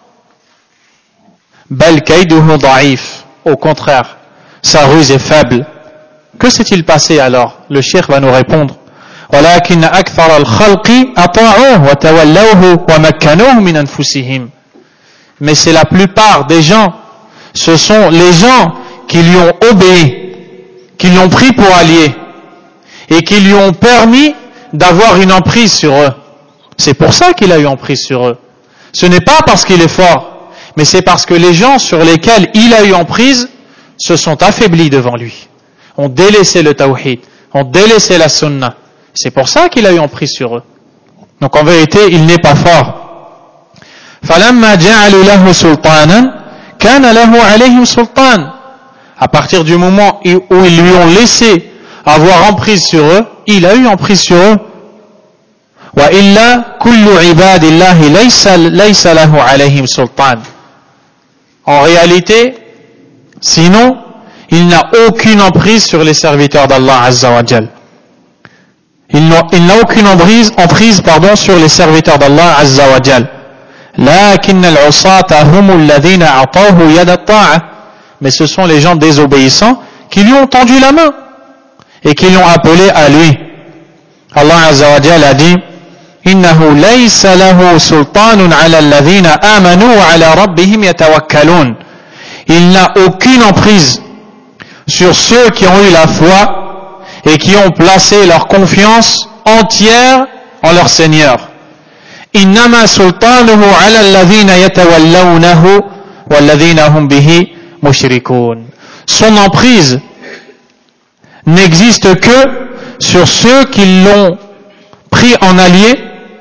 Bal kayduhu da'if. Au contraire, sa ruse est faible. Que s'est-il passé alors? Le cheikh va nous répondre. ولكن أكثر الخلق أطاعوه وتولوه ومكنوه من أنفسهم. Mais c'est la plupart des gens, ce sont les gens qui lui ont obéi, qui l'ont pris pour allié et qui lui ont permis d'avoir une emprise sur eux. C'est pour ça qu'il a eu emprise sur eux. Ce n'est pas parce qu'il est fort, mais c'est parce que les gens sur lesquels il a eu emprise se sont affaiblis devant lui, ont délaissé le tawhid, ont délaissé la sunna. C'est pour ça qu'il a eu emprise sur eux. Donc en vérité, il n'est pas fort. فَلَمَّا جَعَلُوا لَهُ سُلْطَانًا كَانَ لَهُ عَلَيْهِمْ سُلْطَانٌ. À partir du moment où ils lui ont laissé avoir emprise sur eux, il a eu emprise sur eux. وَإِلَّا كُلُّ عِبَادِ اللَّهِ لَيْسَ لَيْسَ لَهُ عَلَيْهِمْ سُلْطَانٌ. En réalité, sinon, il n'a aucune emprise sur les serviteurs d'Allah Azza wa Jal. Il n'a, il n'a aucune emprise, emprise pardon, sur les serviteurs d'Allah Azza wa Jal. لكن العصاة هم الذين أعطوه يد الطاعة. Mais ce sont les gens désobéissants qui lui ont tendu la main et qui l'ont appelé à lui. Allah Azza wa Jal a dit, إنه ليس له سلطان على الذين آمنوا وعلى ربهم يتوكلون. Il n'a aucune emprise sur ceux qui ont eu la foi et qui ont placé leur confiance entière en leur Seigneur. إنما سلطانه على الذين يتولونه والذين هم به مشركون. Son emprise n'existe que sur ceux qui l'ont pris en allié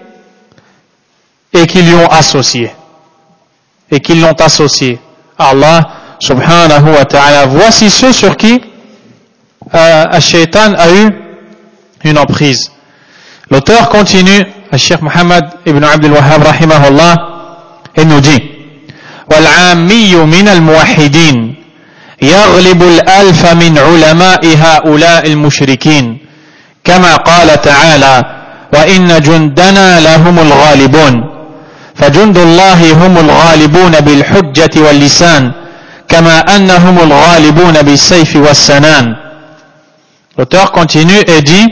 et qui lui ont associé. Et qui l'ont associé à Allah subhanahu wa ta'ala. Voici ceux sur qui euh, Ash-Shaytan a eu une emprise. L'auteur continue, Cheikh Mohammed ibn Abdul Wahhab rahimahullah, et nous dit, وَالْعَامِّيُّ مِنَ الْمُوَحِّدِينَ يغلب الألف من علماء هؤلاء المشركين كما قال تعالى وإن جندنا لهم الغالبون فجند الله هم الغالبون بالحجة واللسان كما أنهم الغالبون بالسيف والسنان. L'auteur continue et dit,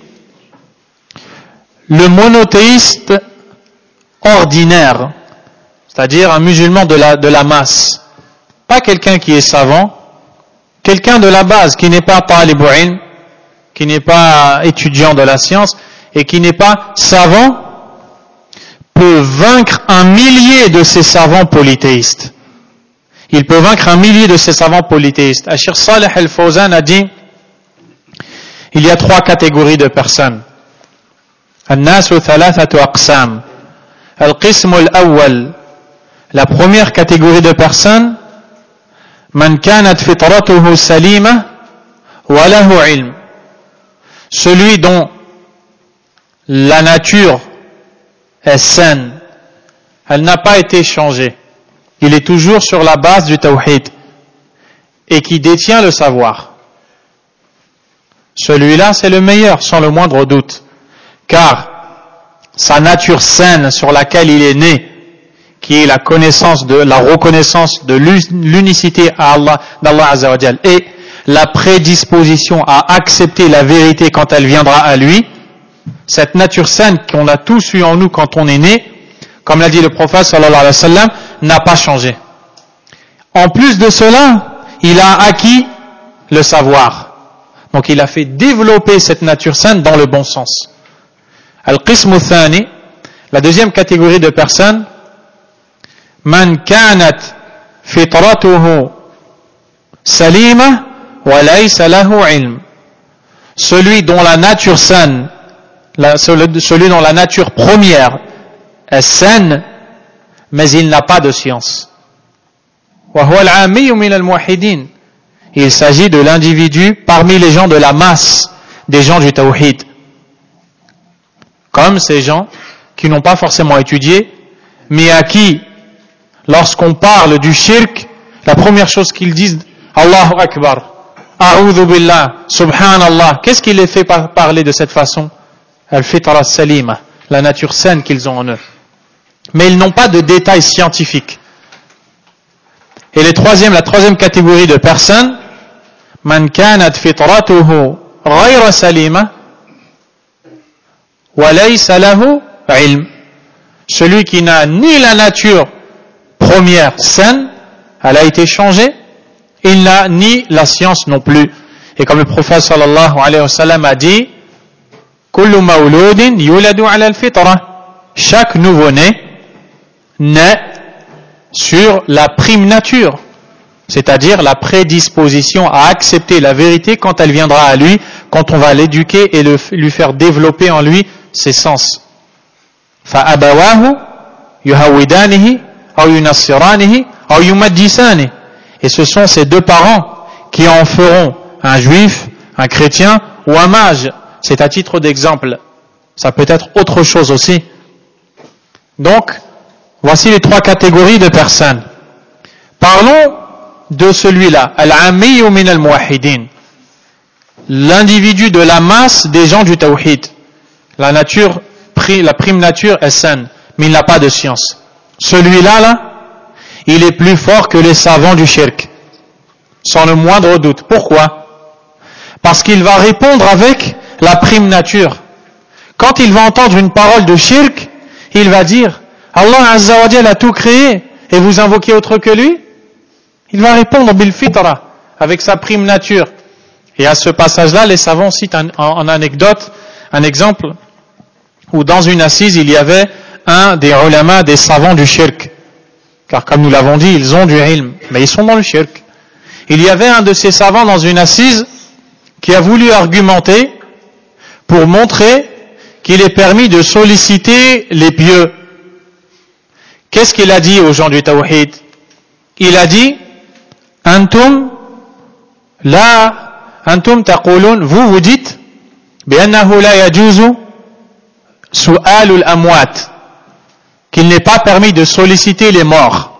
le monothéiste ordinaire, c'est-à-dire un musulman de la, de la masse, pas quelqu'un qui est savant, quelqu'un de la base qui n'est pas talib ilm, qui n'est pas étudiant de la science et qui n'est pas savant, peut vaincre un millier de ces savants polythéistes. Il peut vaincre un millier de ces savants polythéistes. Cheikh Salih al-Fawzan a dit, il y a trois catégories de personnes. الناس ثلاثة أقسام. القسم الأول, la première catégorie de personnes, من كانت فطرته سليمة وله علم. Celui dont la nature est saine, elle n'a pas été changée. Il est toujours sur la base du tawhid et qui détient le savoir. Celui-là, c'est le meilleur, sans le moindre doute. Car sa nature saine sur laquelle il est né, qui est la connaissance de, la reconnaissance de l'unicité à Allah, d'Allah Azza wa Jal, et la prédisposition à accepter la vérité quand elle viendra à lui, cette nature saine qu'on a tous eu en nous quand on est né, comme l'a dit le prophète sallallahu alayhi wa sallam, n'a pas changé. En plus de cela, il a acquis le savoir. Donc il a fait développer cette nature saine dans le bon sens. Al-Qism al-Thani, la deuxième catégorie de personnes, Man kanat fitratuhu salima wa laysa lahu ilm. Celui dont la nature saine, la, celui dont la nature première est saine, mais il n'a pas de science. Wa huwa al-'amiyyu min al-muwahhidin. Il s'agit de l'individu parmi les gens de la masse, des gens du tawhid. Comme ces gens qui n'ont pas forcément étudié, mais à qui, lorsqu'on parle du shirk, la première chose qu'ils disent, Allahu Akbar, A'udhu Billah, Subhanallah. Qu'est-ce qui les fait parler de cette façon? Al-Fitra Salima, la nature saine qu'ils ont en eux. Mais ils n'ont pas de détails scientifiques. Et les troisième, la troisième catégorie de personnes, Man kanat fitratuhu ghayra salima wa laysa lahu ilm. Celui qui n'a ni la nature première saine, elle a été changée, il n'a ni la science non plus. Et comme le prophète sallallahu alayhi wa sallam a dit, Kullu mawludin yuladu ala al-fitra. Chaque nouveau-né naît sur la prime nature, c'est-à-dire la prédisposition à accepter la vérité quand elle viendra à lui, quand on va l'éduquer et le, lui faire développer en lui ses sens. فَأَبَوَاهُ يُهَوِّدَانِهِ أَوْ يُنَصِّرَانِهِ أَوْ يُمَجِّسَانِهِ. Et ce sont ces deux parents qui en feront un juif, un chrétien ou un mage. C'est à titre d'exemple. Ça peut être autre chose aussi. Donc, voici les trois catégories de personnes. Parlons de celui-là, Al-'amiyyu min al-muwahhidin, l'individu de la masse des gens du tawhid. La nature, la prime nature est saine, mais il n'a pas de science. Celui-là, là, il est plus fort que les savants du shirk, sans le moindre doute. Pourquoi? Parce qu'il va répondre avec la prime nature. Quand il va entendre une parole de shirk, il va dire Allah Azza wa Jalla a tout créé et vous invoquez autre que lui? Il va répondre bil fitra, avec sa prime nature. Et à ce passage-là, les savants citent en, en anecdote, un exemple où dans une assise, il y avait un des ulama, des savants du shirk. Car comme nous l'avons dit, ils ont du ilm, mais ils sont dans le shirk. Il y avait un de ces savants dans une assise qui a voulu argumenter pour montrer qu'il est permis de solliciter les pieux. Qu'est-ce qu'il a dit aux gens du tawhid? Il a dit, Antum, la, Antum taqulun, vous vous dites, bi'annahu la yajuzu su'alul amwat, qu'il n'est pas permis de solliciter les morts.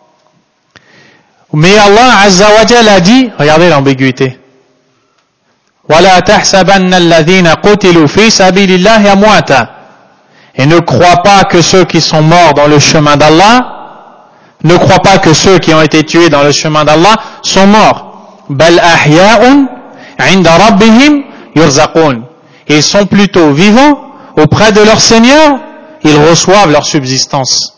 Mais Allah Azza wa Jalla a dit, regardez l'ambiguïté, وَلَا تَحْسَبَنَّ الَّذِينَ قُتِلُوا فِي سَبِيلِ اللَّهِ أَمْوَاتًا. Et ne crois pas que ceux qui sont morts dans le chemin d'Allah, ne crois pas que ceux qui ont été tués dans le chemin d'Allah sont morts. بَلْ أَحْيَاءٌ عِنْدَ رَبِّهِمْ يُرْزَقُونَ. Ils sont plutôt vivants auprès de leur Seigneur, ils reçoivent leur subsistance.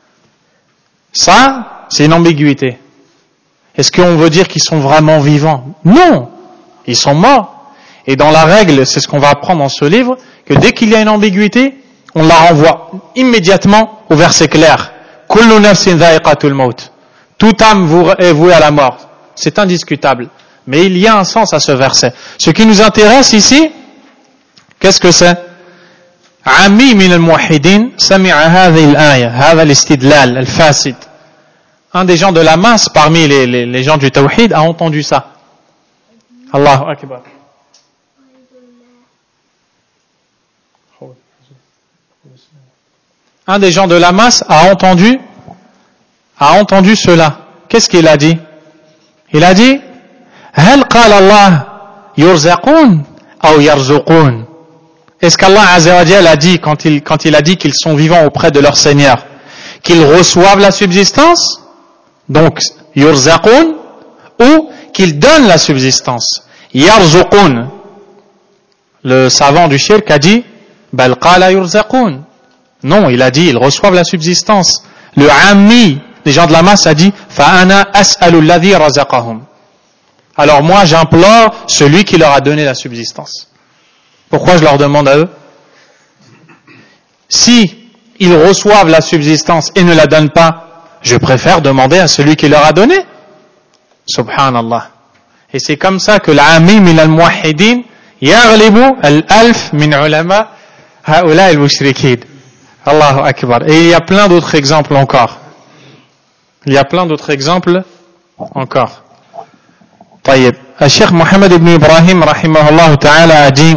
Ça, c'est une ambiguïté. Est-ce qu'on veut dire qu'ils sont vraiment vivants? Non, ils sont morts. Et dans la règle, c'est ce qu'on va apprendre dans ce livre, que dès qu'il y a une ambiguïté, on la renvoie immédiatement au verset clair. Kullu nafsin dha'iqatul maut. Toute âme est vouée à la mort. C'est indiscutable. Mais il y a un sens à ce verset. Ce qui nous intéresse ici, qu'est-ce que c'est? عمي من الموحدين سمع هذه الآية هذا الاستدلال الفاسد. Un des gens de la masse parmi les, les, les gens du tawhid a entendu ça. Allahu Akbar. Un des gens de la masse a entendu a entendu cela. Qu'est-ce qu'il a dit? Il a dit هل قال الله يرزقون أو يرزقون. Est-ce qu'Allah Azza wa Jalla a dit quand il quand il a dit qu'ils sont vivants auprès de leur Seigneur qu'ils reçoivent la subsistance, donc yurzaqun, ou qu'ils donnent la subsistance? Yarzuqun. Le savant du shirk a dit bal qala yurzaqun. Non, il a dit ils reçoivent la subsistance. Le ammi des gens de la masse a dit fa ana as'alu alladhi razaqahum. Alors moi j'implore celui qui leur a donné la subsistance. Pourquoi je leur demande à eux? Si ils reçoivent la subsistance et ne la donnent pas, je préfère demander à celui qui leur a donné. Subhanallah. Et c'est comme ça que l'ami min al-muwahhidin yaghlibu al-alf min ulama haula al-mushrikid. Allahu Akbar. Et il y a plein d'autres exemples encore. Il y a plein d'autres exemples encore. طيب. الشيخ محمد بن إبراهيم رحمه الله تعالى a dit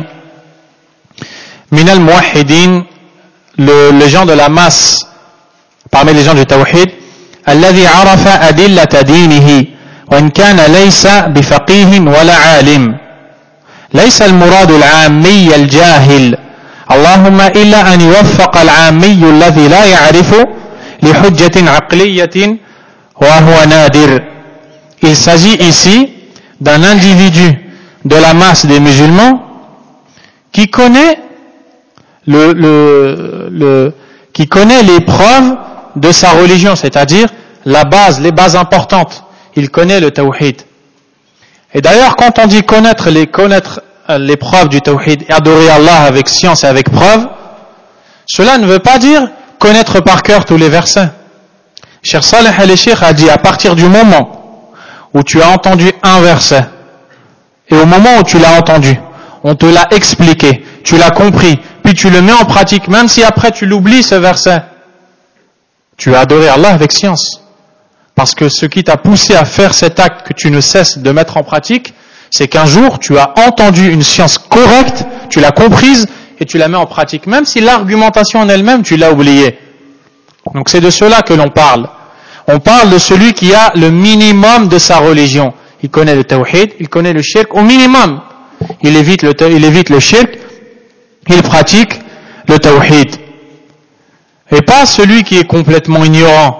من الموحدين, le, les gens de la masse parmi les gens du tawhid, الذي عرف أدلة دينه وإن كان ليس بفقيه ولا عالم. ليس المراد العامي الجاهل اللهم إلا أن يوفق العامي الذي لا يعرف لحجة عقلية وهو نادر. Il s'agit ici d'un individu de la masse des musulmans qui connaît le, le, le, qui connaît les preuves de sa religion, c'est-à-dire la base, les bases importantes. Il connaît le tawhid. Et d'ailleurs, quand on dit connaître les, connaître les preuves du tawhid et adorer Allah avec science et avec preuve, cela ne veut pas dire connaître par cœur tous les versets. Cheikh Saleh al-Sheikh a dit à partir du moment où tu as entendu un verset et au moment où tu l'as entendu, on te l'a expliqué, tu l'as compris, puis tu le mets en pratique, même si après tu l'oublies ce verset, tu as adoré Allah avec science. Parce que ce qui t'a poussé à faire cet acte que tu ne cesses de mettre en pratique, c'est qu'un jour tu as entendu une science correcte, tu l'as comprise et tu la mets en pratique, même si l'argumentation en elle-même tu l'as oubliée. Donc c'est de cela que l'on parle. On parle de celui qui a le minimum de sa religion. Il connaît le tawhid, il connaît le shirk au minimum. Il évite le, il évite le shirk, il pratique le tawhid. Et pas celui qui est complètement ignorant.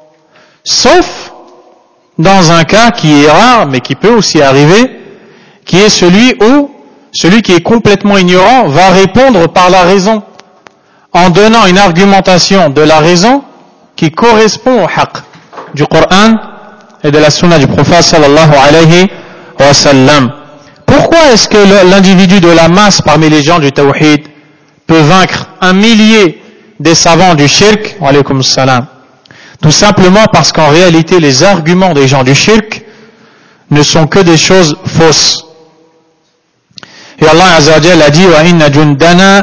Sauf dans un cas qui est rare, mais qui peut aussi arriver, qui est celui où celui qui est complètement ignorant va répondre par la raison, en donnant une argumentation de la raison qui correspond au haqq du Coran et de la sunna du prophète sallallahu alayhi wa sallam. Pourquoi est-ce que l'individu de la masse parmi les gens du tawhid peut vaincre un millier des savants du shirk? Wa alaykum salam. Tout simplement parce qu'en réalité les arguments des gens du shirk ne sont que des choses fausses. Et Allah Azza wa Jalla a dit wa inna jundana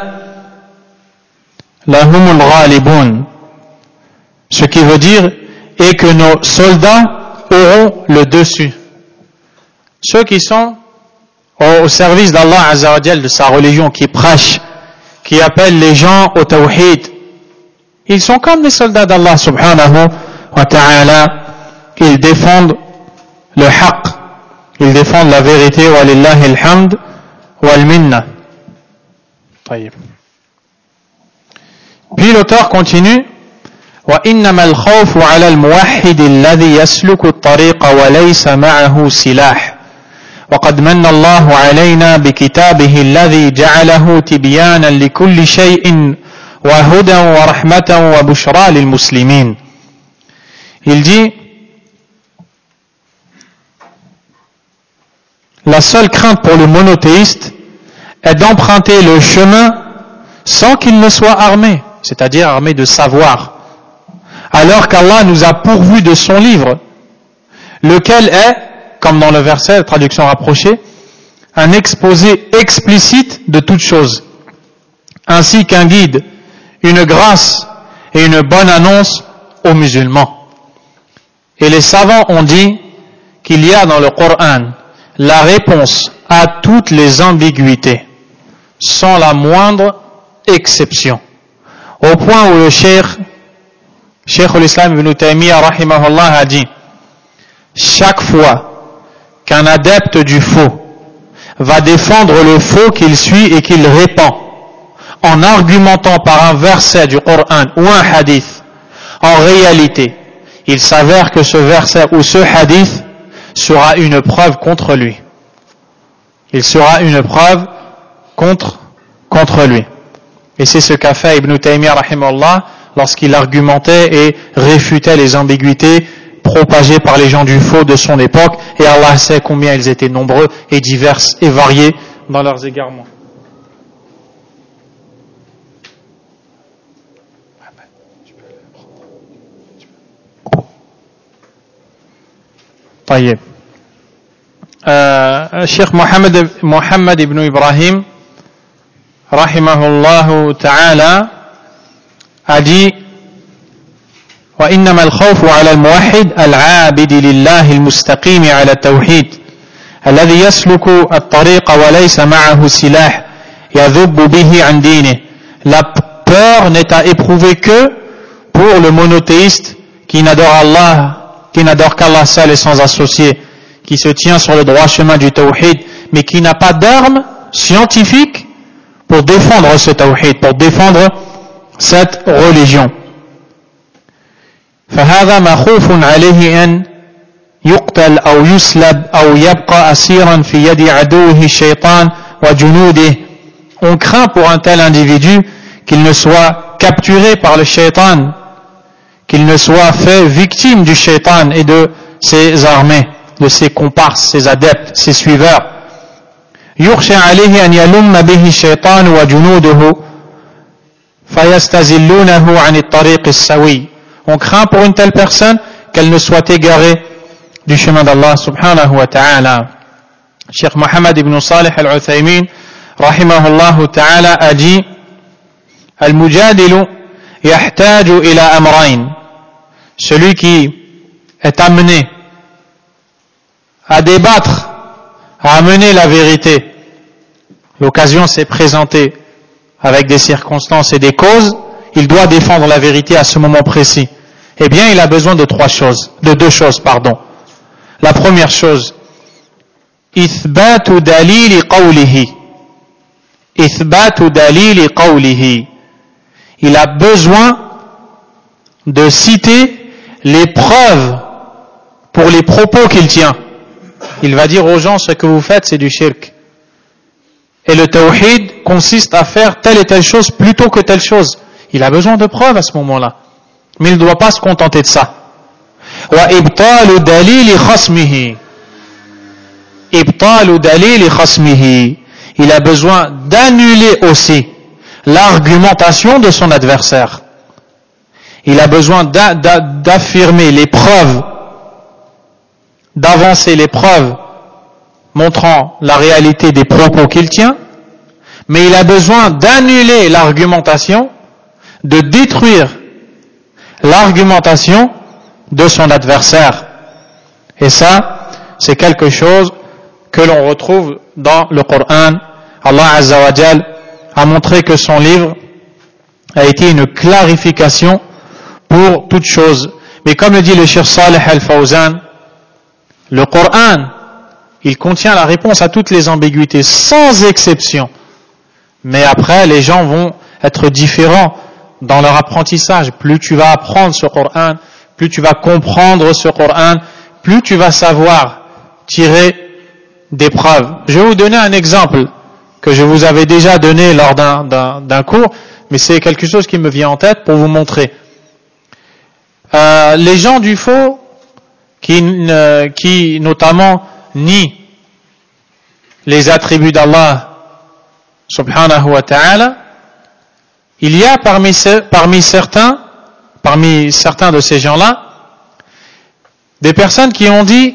lahumul ghalibun. Ce qui veut dire et que nos soldats auront le dessus. Ceux qui sont au service d'Allah Azza wa Jalla, de sa religion, qui prêchent, qui appellent les gens au tawhid, ils sont comme les soldats d'Allah subhanahu wa ta'ala. Ils défendent le haqq, ils défendent la vérité. Wa lillahi alhamd wal minna. Puis l'auteur continue وإنما الخوف على الموحد الذي يسلك الطريق وليس معه سلاح وقد من الله علينا بكتابه الذي جعله تبيانا لكل شيء وهدى ورحمة وبشرى للمسلمين. Il dit la seule crainte pour le monothéiste est d'emprunter le chemin sans qu'il ne soit armé, c'est-à-dire armé de savoir, alors qu'Allah nous a pourvu de son livre, lequel est comme dans le verset, la traduction rapprochée, un exposé explicite de toutes choses, ainsi qu'un guide, une grâce et une bonne annonce aux musulmans. Et les savants ont dit qu'il y a dans le Coran la réponse à toutes les ambiguïtés, sans la moindre exception. Au point où le cheikh, cheikh al-Islam ibn Taymiyyah rahimahullah a dit, chaque fois qu'un adepte du faux va défendre le faux qu'il suit et qu'il répand, en argumentant par un verset du Coran ou un hadith, en réalité, il s'avère que ce verset ou ce hadith sera une preuve contre lui. Il sera une preuve contre, contre lui. Et c'est ce qu'a fait Ibn Taymiyyah rahimahullah lorsqu'il argumentait et réfutait les ambiguïtés propagées par les gens du faux de son époque, et Allah sait combien ils étaient nombreux et divers et variés dans leurs égarements. طيب الشيخ محمد محمد ابن إبراهيم رحمه الله تعالى a dit وإنما الخوف على الموحد العابد لله المستقيم على التوحيد الذي يسلك الطريق وليس معه سلاح يذب به عن دينه. La peur n'est à éprouver que pour le monothéiste qui n'adore Allah, qui n'adore qu'Allah seul et sans associé, qui se tient sur le droit chemin du tawhid, mais qui n'a pas d'armes scientifiques pour défendre ce tawhid, pour défendre cette religion. فهذا مخوف عليه أن يقتل أو يسلب أو يبقى أسيرا في يد عدوه الشيطان وجنوده. On craint pour un tel individu qu'il ne soit capturé par le shaitan, qu'il ne soit fait victime du shaitan et de ses armées, de ses comparses, ses adeptes, ses suiveurs. يخشى عليه أن يلم به الشيطان وجنوده فيستزلونه عن الطريق السوي. On craint pour une telle personne qu'elle ne soit égarée du chemin d'Allah subhanahu wa ta'ala. Cheikh Mohammed ibn Salih al-Uthaymin rahimahullah ta'ala a dit Al-Mujadilu yahtaju ila amrayn. Celui qui est amené à débattre, à amener la vérité, l'occasion s'est présentée avec des circonstances et des causes, il doit défendre la vérité à ce moment précis. Eh bien, il a besoin de trois choses, de deux choses, pardon. La première chose, ithbatu dalili qawlihi. Ithbatu dalili qawlihi. Il a besoin de citer les preuves pour les propos qu'il tient. Il va dire aux gens, ce que vous faites, c'est du shirk. Et le tawhid consiste à faire telle et telle chose plutôt que telle chose. Il a besoin de preuves à ce moment-là. Mais il ne doit pas se contenter de ça. Wa ibtalu dalili khasmihi. Ibtalu dalili khasmihi. Il a besoin d'annuler aussi l'argumentation de son adversaire. Il a besoin d'a, d'a, d'affirmer les preuves, d'avancer les preuves montrant la réalité des propos qu'il tient, mais il a besoin d'annuler l'argumentation, de détruire l'argumentation de son adversaire. Et ça, c'est quelque chose que l'on retrouve dans le Coran. Allah Azza wa Jal a montré que son livre a été une clarification pour toute chose. Mais comme le dit le Cheikh Salih Al-Fawzan, le Coran, il contient la réponse à toutes les ambiguïtés, sans exception. Mais après, les gens vont être différents dans leur apprentissage. Plus tu vas apprendre ce Coran, plus tu vas comprendre ce Coran, plus tu vas savoir tirer des preuves. Je vais vous donner un exemple que je vous avais déjà donné lors d'un, d'un, d'un cours, mais c'est quelque chose qui me vient en tête pour vous montrer. Euh, les gens du faux, qui, euh, qui notamment nient les attributs d'Allah subhanahu wa ta'ala, il y a parmi, parmi certains, parmi certains de ces gens-là, des personnes qui ont dit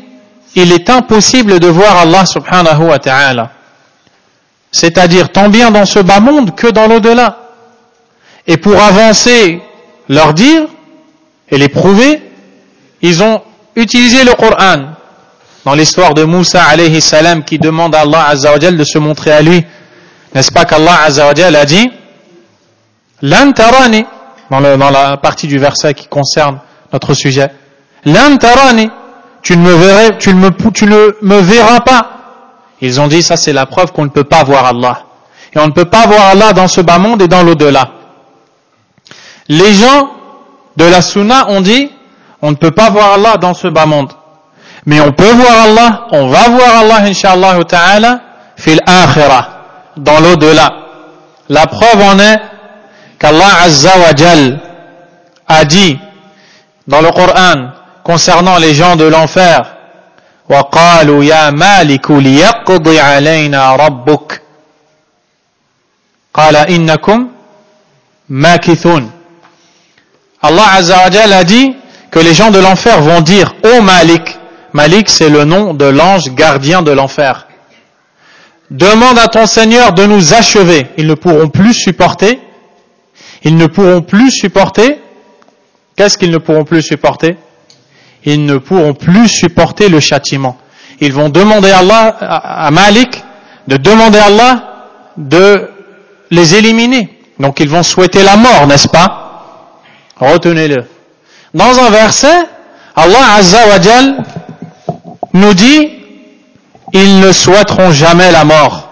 il est impossible de voir Allah subhanahu wa ta'ala. C'est-à-dire tant bien dans ce bas monde que dans l'au-delà. Et pour avancer leur dire et les prouver, ils ont utilisé le Coran. Dans l'histoire de Moussa alayhi salam qui demande à Allah azza wa jal de se montrer à lui. N'est-ce pas qu'Allah azza wa jal a dit Lan tarani, dans, le, dans la partie du verset qui concerne notre sujet. Lan tarani, tu ne me verrais, tu ne me, tu ne me verras pas. Ils ont dit ça c'est la preuve qu'on ne peut pas voir Allah. Et on ne peut pas voir Allah dans ce bas monde et dans l'au-delà. Les gens de la Sunna ont dit on ne peut pas voir Allah dans ce bas monde. Mais on peut voir Allah, on va voir Allah incha'Allah ta'ala fil akhirah, dans l'au-delà. La preuve en est qu'Allah azza wa jal a dit dans le Coran concernant les gens de l'enfer وَقَالُوا يَا مَالِكُ لِيَقْضِ عَلَيْنَا رَبُّكَ قَالَ إِنَّكُمْ مَاكِثُونَ. Allah azza wa jal a dit que les gens de l'enfer vont dire ô Malik, Malik c'est le nom de l'ange gardien de l'enfer, demande à ton Seigneur de nous achever. Ils ne pourront plus supporter ils ne pourront plus supporter qu'est-ce qu'ils ne pourront plus supporter ils ne pourront plus supporter le châtiment. Ils vont demander à Allah, à Malik, de demander à Allah de les éliminer. Donc ils vont souhaiter la mort, n'est-ce pas? Retenez-le. Dans un verset, Allah Azza wa Jal nous dit, ils ne souhaiteront jamais la mort.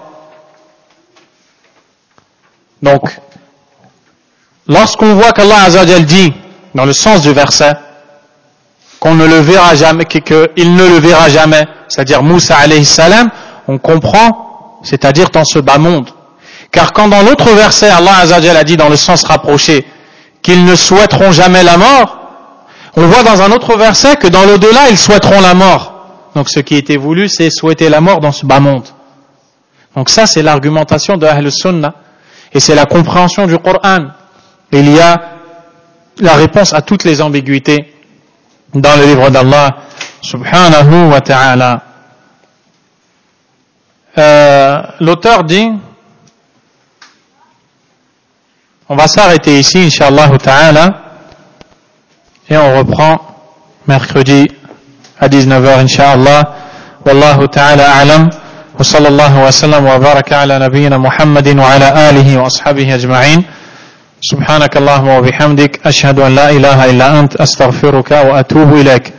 Donc, lorsqu'on voit qu'Allah Azza wa Jal dit, dans le sens du verset, qu'on ne le verra jamais, qu'il ne le verra jamais, c'est-à-dire Moussa alayhi salam, on comprend, c'est-à-dire dans ce bas monde. Car quand dans l'autre verset, Allah Azza wa Jal a dit dans le sens rapproché, qu'ils ne souhaiteront jamais la mort, on voit dans un autre verset que dans l'au-delà, ils souhaiteront la mort. Donc ce qui était voulu, c'est souhaiter la mort dans ce bas monde. Donc ça, c'est l'argumentation de Ahl Sunnah. Et c'est la compréhension du Coran. Il y a la réponse à toutes les ambiguïtés dans le livre d'Allah subhanahu wa ta'ala. Euh, l'auteur dit, on va s'arrêter ici, inshallah ta'ala, et on reprend mercredi à dix-neuf heures, inshallah. Wallahu ta'ala a'lam. Wa sallallahu wa sallam wa baraka ala nabiyyina Muhammadin wa ala alihi wa ashabihi ajma'in. سبحانك اللهم وبحمدك أشهد أن لا إله إلا أنت أستغفرك وأتوب إليك